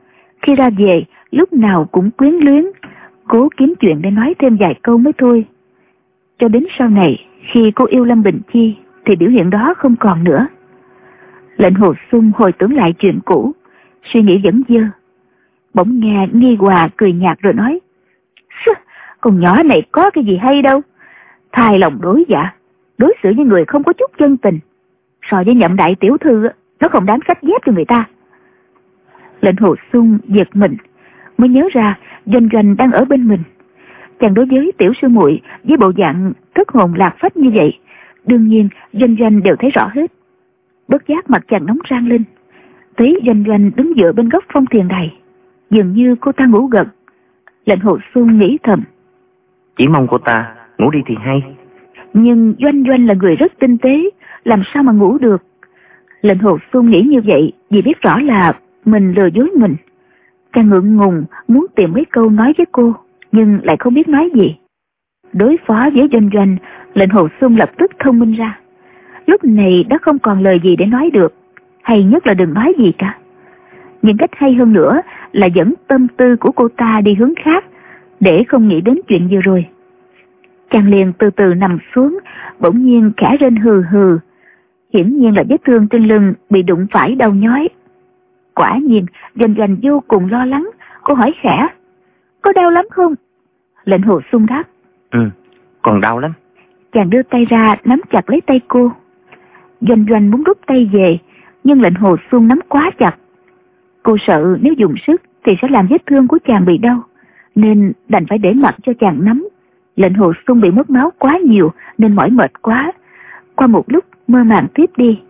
Khi ra về, lúc nào cũng quyến luyến, cố kiếm chuyện để nói thêm vài câu mới thôi. Cho đến sau này, khi cô yêu Lâm Bình Chi, thì biểu hiện đó không còn nữa. Lệnh Hồ Xuân hồi tưởng lại chuyện cũ, suy nghĩ vẫn dơ. Bỗng nghe Nghi Hòa cười nhạt rồi nói: con nhỏ này có cái gì hay đâu, thay lòng đối dạ, đối xử với người không có chút chân tình. So với Nhậm đại tiểu thư, nó không đáng sách dép cho người ta. Lệnh Hồ Xuân giật mình, mới nhớ ra Doanh Doanh đang ở bên mình. Chàng đối với tiểu sư muội với bộ dạng thất hồn lạc phách như vậy, đương nhiên Doanh Doanh đều thấy rõ hết. Bất giác mặt chàng nóng rang lên, thấy Doanh Doanh đứng dựa bên góc phong thiền đài, dường như cô ta ngủ gật. Lệnh Hồ Xuân nghĩ thầm: chỉ mong cô ta ngủ đi thì hay. Nhưng Doanh Doanh là người rất tinh tế, làm sao mà ngủ được. Lệnh Hồ Xuân nghĩ như vậy vì biết rõ là mình lừa dối mình. Chàng ngượng ngùng muốn tìm mấy câu nói với cô, nhưng lại không biết nói gì. Đối phó với Doanh Doanh, Lệnh Hồ Xuân lập tức thông minh ra. Lúc này đã không còn lời gì để nói được, hay nhất là đừng nói gì cả. Nhưng cách hay hơn nữa là dẫn tâm tư của cô ta đi hướng khác, để không nghĩ đến chuyện vừa rồi. Chàng liền từ từ nằm xuống, bỗng nhiên khẽ rên hừ hừ. Hiển nhiên là vết thương trên lưng bị đụng phải đau nhói. Quả nhiên Doanh Doanh vô cùng lo lắng. Cô hỏi khẽ: có đau lắm không? Lệnh Hồ Xuân đáp: Ừ, còn đau lắm. Chàng đưa tay ra nắm chặt lấy tay cô. Doanh Doanh muốn rút tay về, nhưng Lệnh Hồ Xuân nắm quá chặt. Cô sợ nếu dùng sức thì sẽ làm vết thương của chàng bị đau, nên đành phải để mặc cho chàng nắm. Lệnh Hồ Xuân bị mất máu quá nhiều nên mỏi mệt quá. Qua một lúc mơ màng tiếp đi.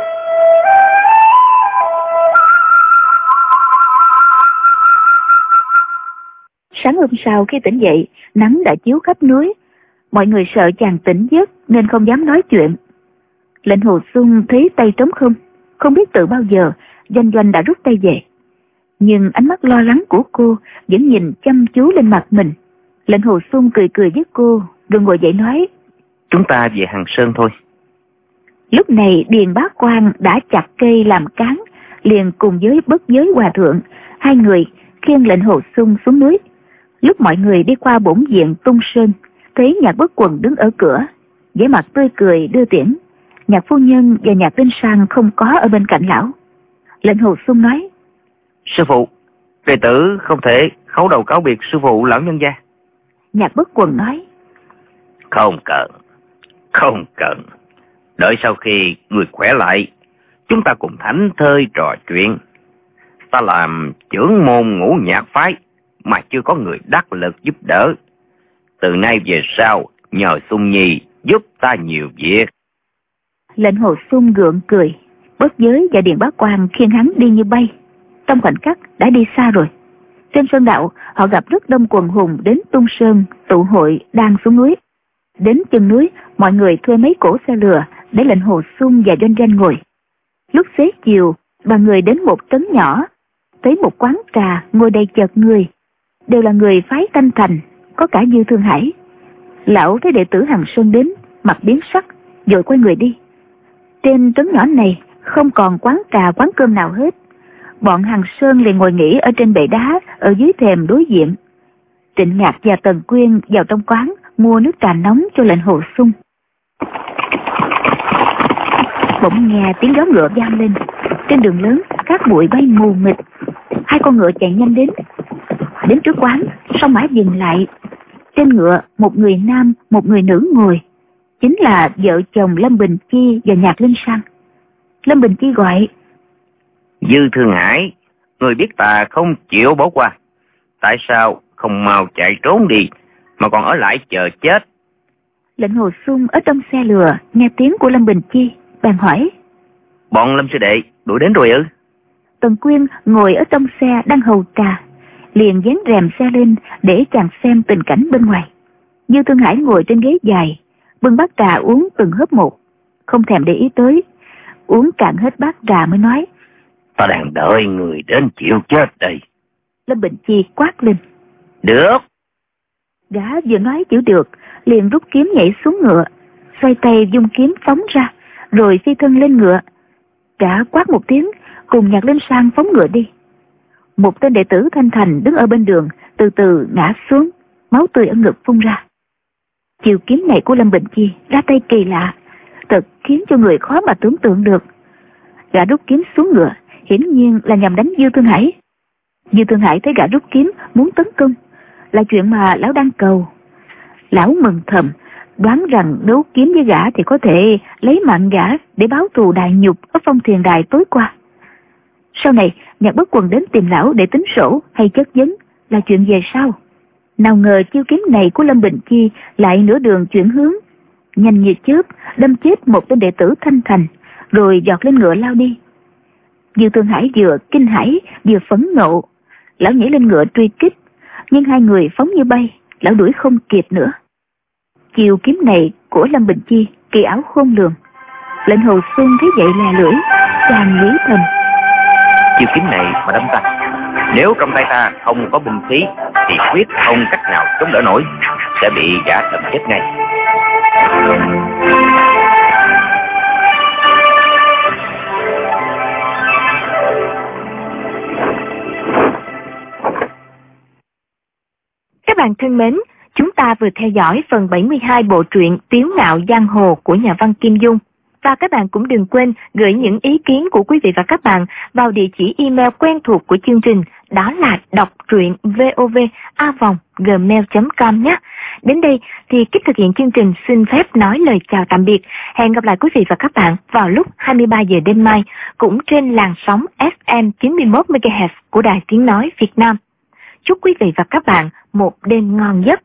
Sáng hôm sau khi tỉnh dậy, nắng đã chiếu khắp núi. Mọi người sợ chàng tỉnh giấc nên không dám nói chuyện. Lệnh Hồ Xuân thấy tay trống không, không biết từ bao giờ Doanh Doanh đã rút tay về. Nhưng ánh mắt lo lắng của cô vẫn nhìn chăm chú lên mặt mình. Lệnh Hồ Xuân cười cười với cô, rồi ngồi dậy nói: chúng ta về Hằng Sơn thôi. Lúc này Điền Bá Quang đã chặt cây làm cán, liền cùng với Bất Giới Hòa Thượng, hai người khiêng Lệnh Hồ Xuân xuống núi. Lúc mọi người đi qua bổn viện Tung Sơn, thấy Nhạc Bất Quần đứng ở cửa, vẻ mặt tươi cười đưa tiễn. Nhạc phu nhân và Nhạc Linh Sang không có ở bên cạnh lão. Lệnh Hồ Xuân nói: sư phụ, đệ tử không thể khấu đầu cáo biệt sư phụ lão nhân gia. Nhạc Bất Quần nói: không cần, không cần. Đợi sau khi người khỏe lại, chúng ta cùng thảnh thơi trò chuyện. Ta làm trưởng môn Ngũ Nhạc phái mà chưa có người đắc lực giúp đỡ. Từ nay về sau nhờ Xuân Nhi giúp ta nhiều việc. Lệnh Hồ Xuân gượng cười. Bất Giới và Điền Bá Quang khiêng hắn đi như bay, trong khoảnh khắc đã đi xa rồi. Trên sơn đạo họ gặp rất đông quần hùng đến Tung Sơn tụ hội đang xuống núi. Đến chân núi, mọi người thuê mấy cỗ xe lừa để Lệnh Hồ Xuân và Doanh Doanh ngồi. Lúc xế chiều, ba người đến một trấn nhỏ, thấy một quán trà ngồi đầy chật người, đều là người phái Thanh Thành, có cả Dư Thương Hải. Lão thấy đệ tử Hằng Sơn đến, mặt biến sắc, vội quay người đi. Trên trấn nhỏ này không còn quán trà quán cơm nào hết. Bọn Hằng Sơn liền ngồi nghỉ ở trên bệ đá ở dưới thềm đối diện. Trịnh Ngạc và Tần Quyên vào trong quán mua nước trà nóng cho Lệnh Hồ Xuân. Bỗng nghe tiếng gió ngựa vang lên. Trên đường lớn cát bụi bay mù mịt. Hai con ngựa chạy nhanh đến. Đến trước quán, song mã dừng lại. Trên ngựa một người nam, một người nữ ngồi, chính là vợ chồng Lâm Bình Chi và Nhạc Linh Sang. Lâm Bình Chi gọi: Dư Thương Hải, người biết ta không chịu bỏ qua, tại sao không mau chạy trốn đi mà còn ở lại chờ chết? Lệnh Hồ Xuân ở trong xe lừa nghe tiếng của Lâm Bình Chi, bèn hỏi: bọn Lâm sư đệ đuổi đến rồi ư? Tần Quyên ngồi ở trong xe đang hầu trà, liền dán rèm xe lên để chàng xem tình cảnh bên ngoài. Dư Thương Hải ngồi trên ghế dài, bưng bát trà uống từng hớp một, không thèm để ý tới. Uống cạn hết bát trà mới nói: ta đang đợi người đến chịu chết đây. Lâm Bình Chi quát lên: được. Gã vừa nói chịu được, liền rút kiếm nhảy xuống ngựa, xoay tay dung kiếm phóng ra, rồi phi thân lên ngựa. Gã quát một tiếng, cùng Nhạc Linh Sang phóng ngựa đi. Một tên đệ tử Thanh Thành đứng ở bên đường, từ từ ngã xuống, máu tươi ở ngực phun ra. Chiều kiếm này của Lâm Bình Chi ra tay kỳ lạ, thật khiến cho người khó mà tưởng tượng được. Gã rút kiếm xuống ngựa, hiển nhiên là nhằm đánh Dư Thương Hải. Dư Thương Hải thấy gã rút kiếm muốn tấn công, là chuyện mà lão đang cầu. Lão mừng thầm, đoán rằng đấu kiếm với gã thì có thể lấy mạng gã để báo thù đại nhục ở Phong Thiền Đài tối qua. Sau này Nhạc Bất Quần đến tìm lão để tính sổ hay chất vấn là chuyện về sau. Nào ngờ chiêu kiếm này của Lâm Bình Chi lại nửa đường chuyển hướng, nhanh như chớp đâm chết một tên đệ tử Thanh Thành, rồi giọt lên ngựa lao đi. Dư Thương Hải vừa kinh hãi vừa phẫn nộ, lão nhảy lên ngựa truy kích, nhưng hai người phóng như bay, lão đuổi không kịp nữa. Chiêu kiếm này của Lâm Bình Chi kỳ ảo khôn lường. Lệnh Hồ Xuân thấy vậy là lưỡi, chàng nghĩ thầm: chiêu kiếm này mà đâm ta, nếu trong tay ta không có binh khí thì quyết không cách nào chống đỡ nổi, sẽ bị gã đâm chết ngay. Các bạn thân mến, chúng ta vừa theo dõi phần bảy mươi hai bộ truyện Tiếu Ngạo Giang Hồ của nhà văn Kim Dung. Và các bạn cũng đừng quên gửi những ý kiến của quý vị và các bạn vào địa chỉ email quen thuộc của chương trình, đó là đọc truyện vov a vòng gmail chấm com nhé. Đến đây thì Kích thực hiện chương trình xin phép nói lời chào tạm biệt. Hẹn gặp lại quý vị và các bạn vào lúc hai mươi ba giờ đêm mai, cũng trên làn sóng ép em chín mươi mốt mê ga héc của Đài Tiếng Nói Việt Nam. Chúc quý vị và các bạn một đêm ngon giấc.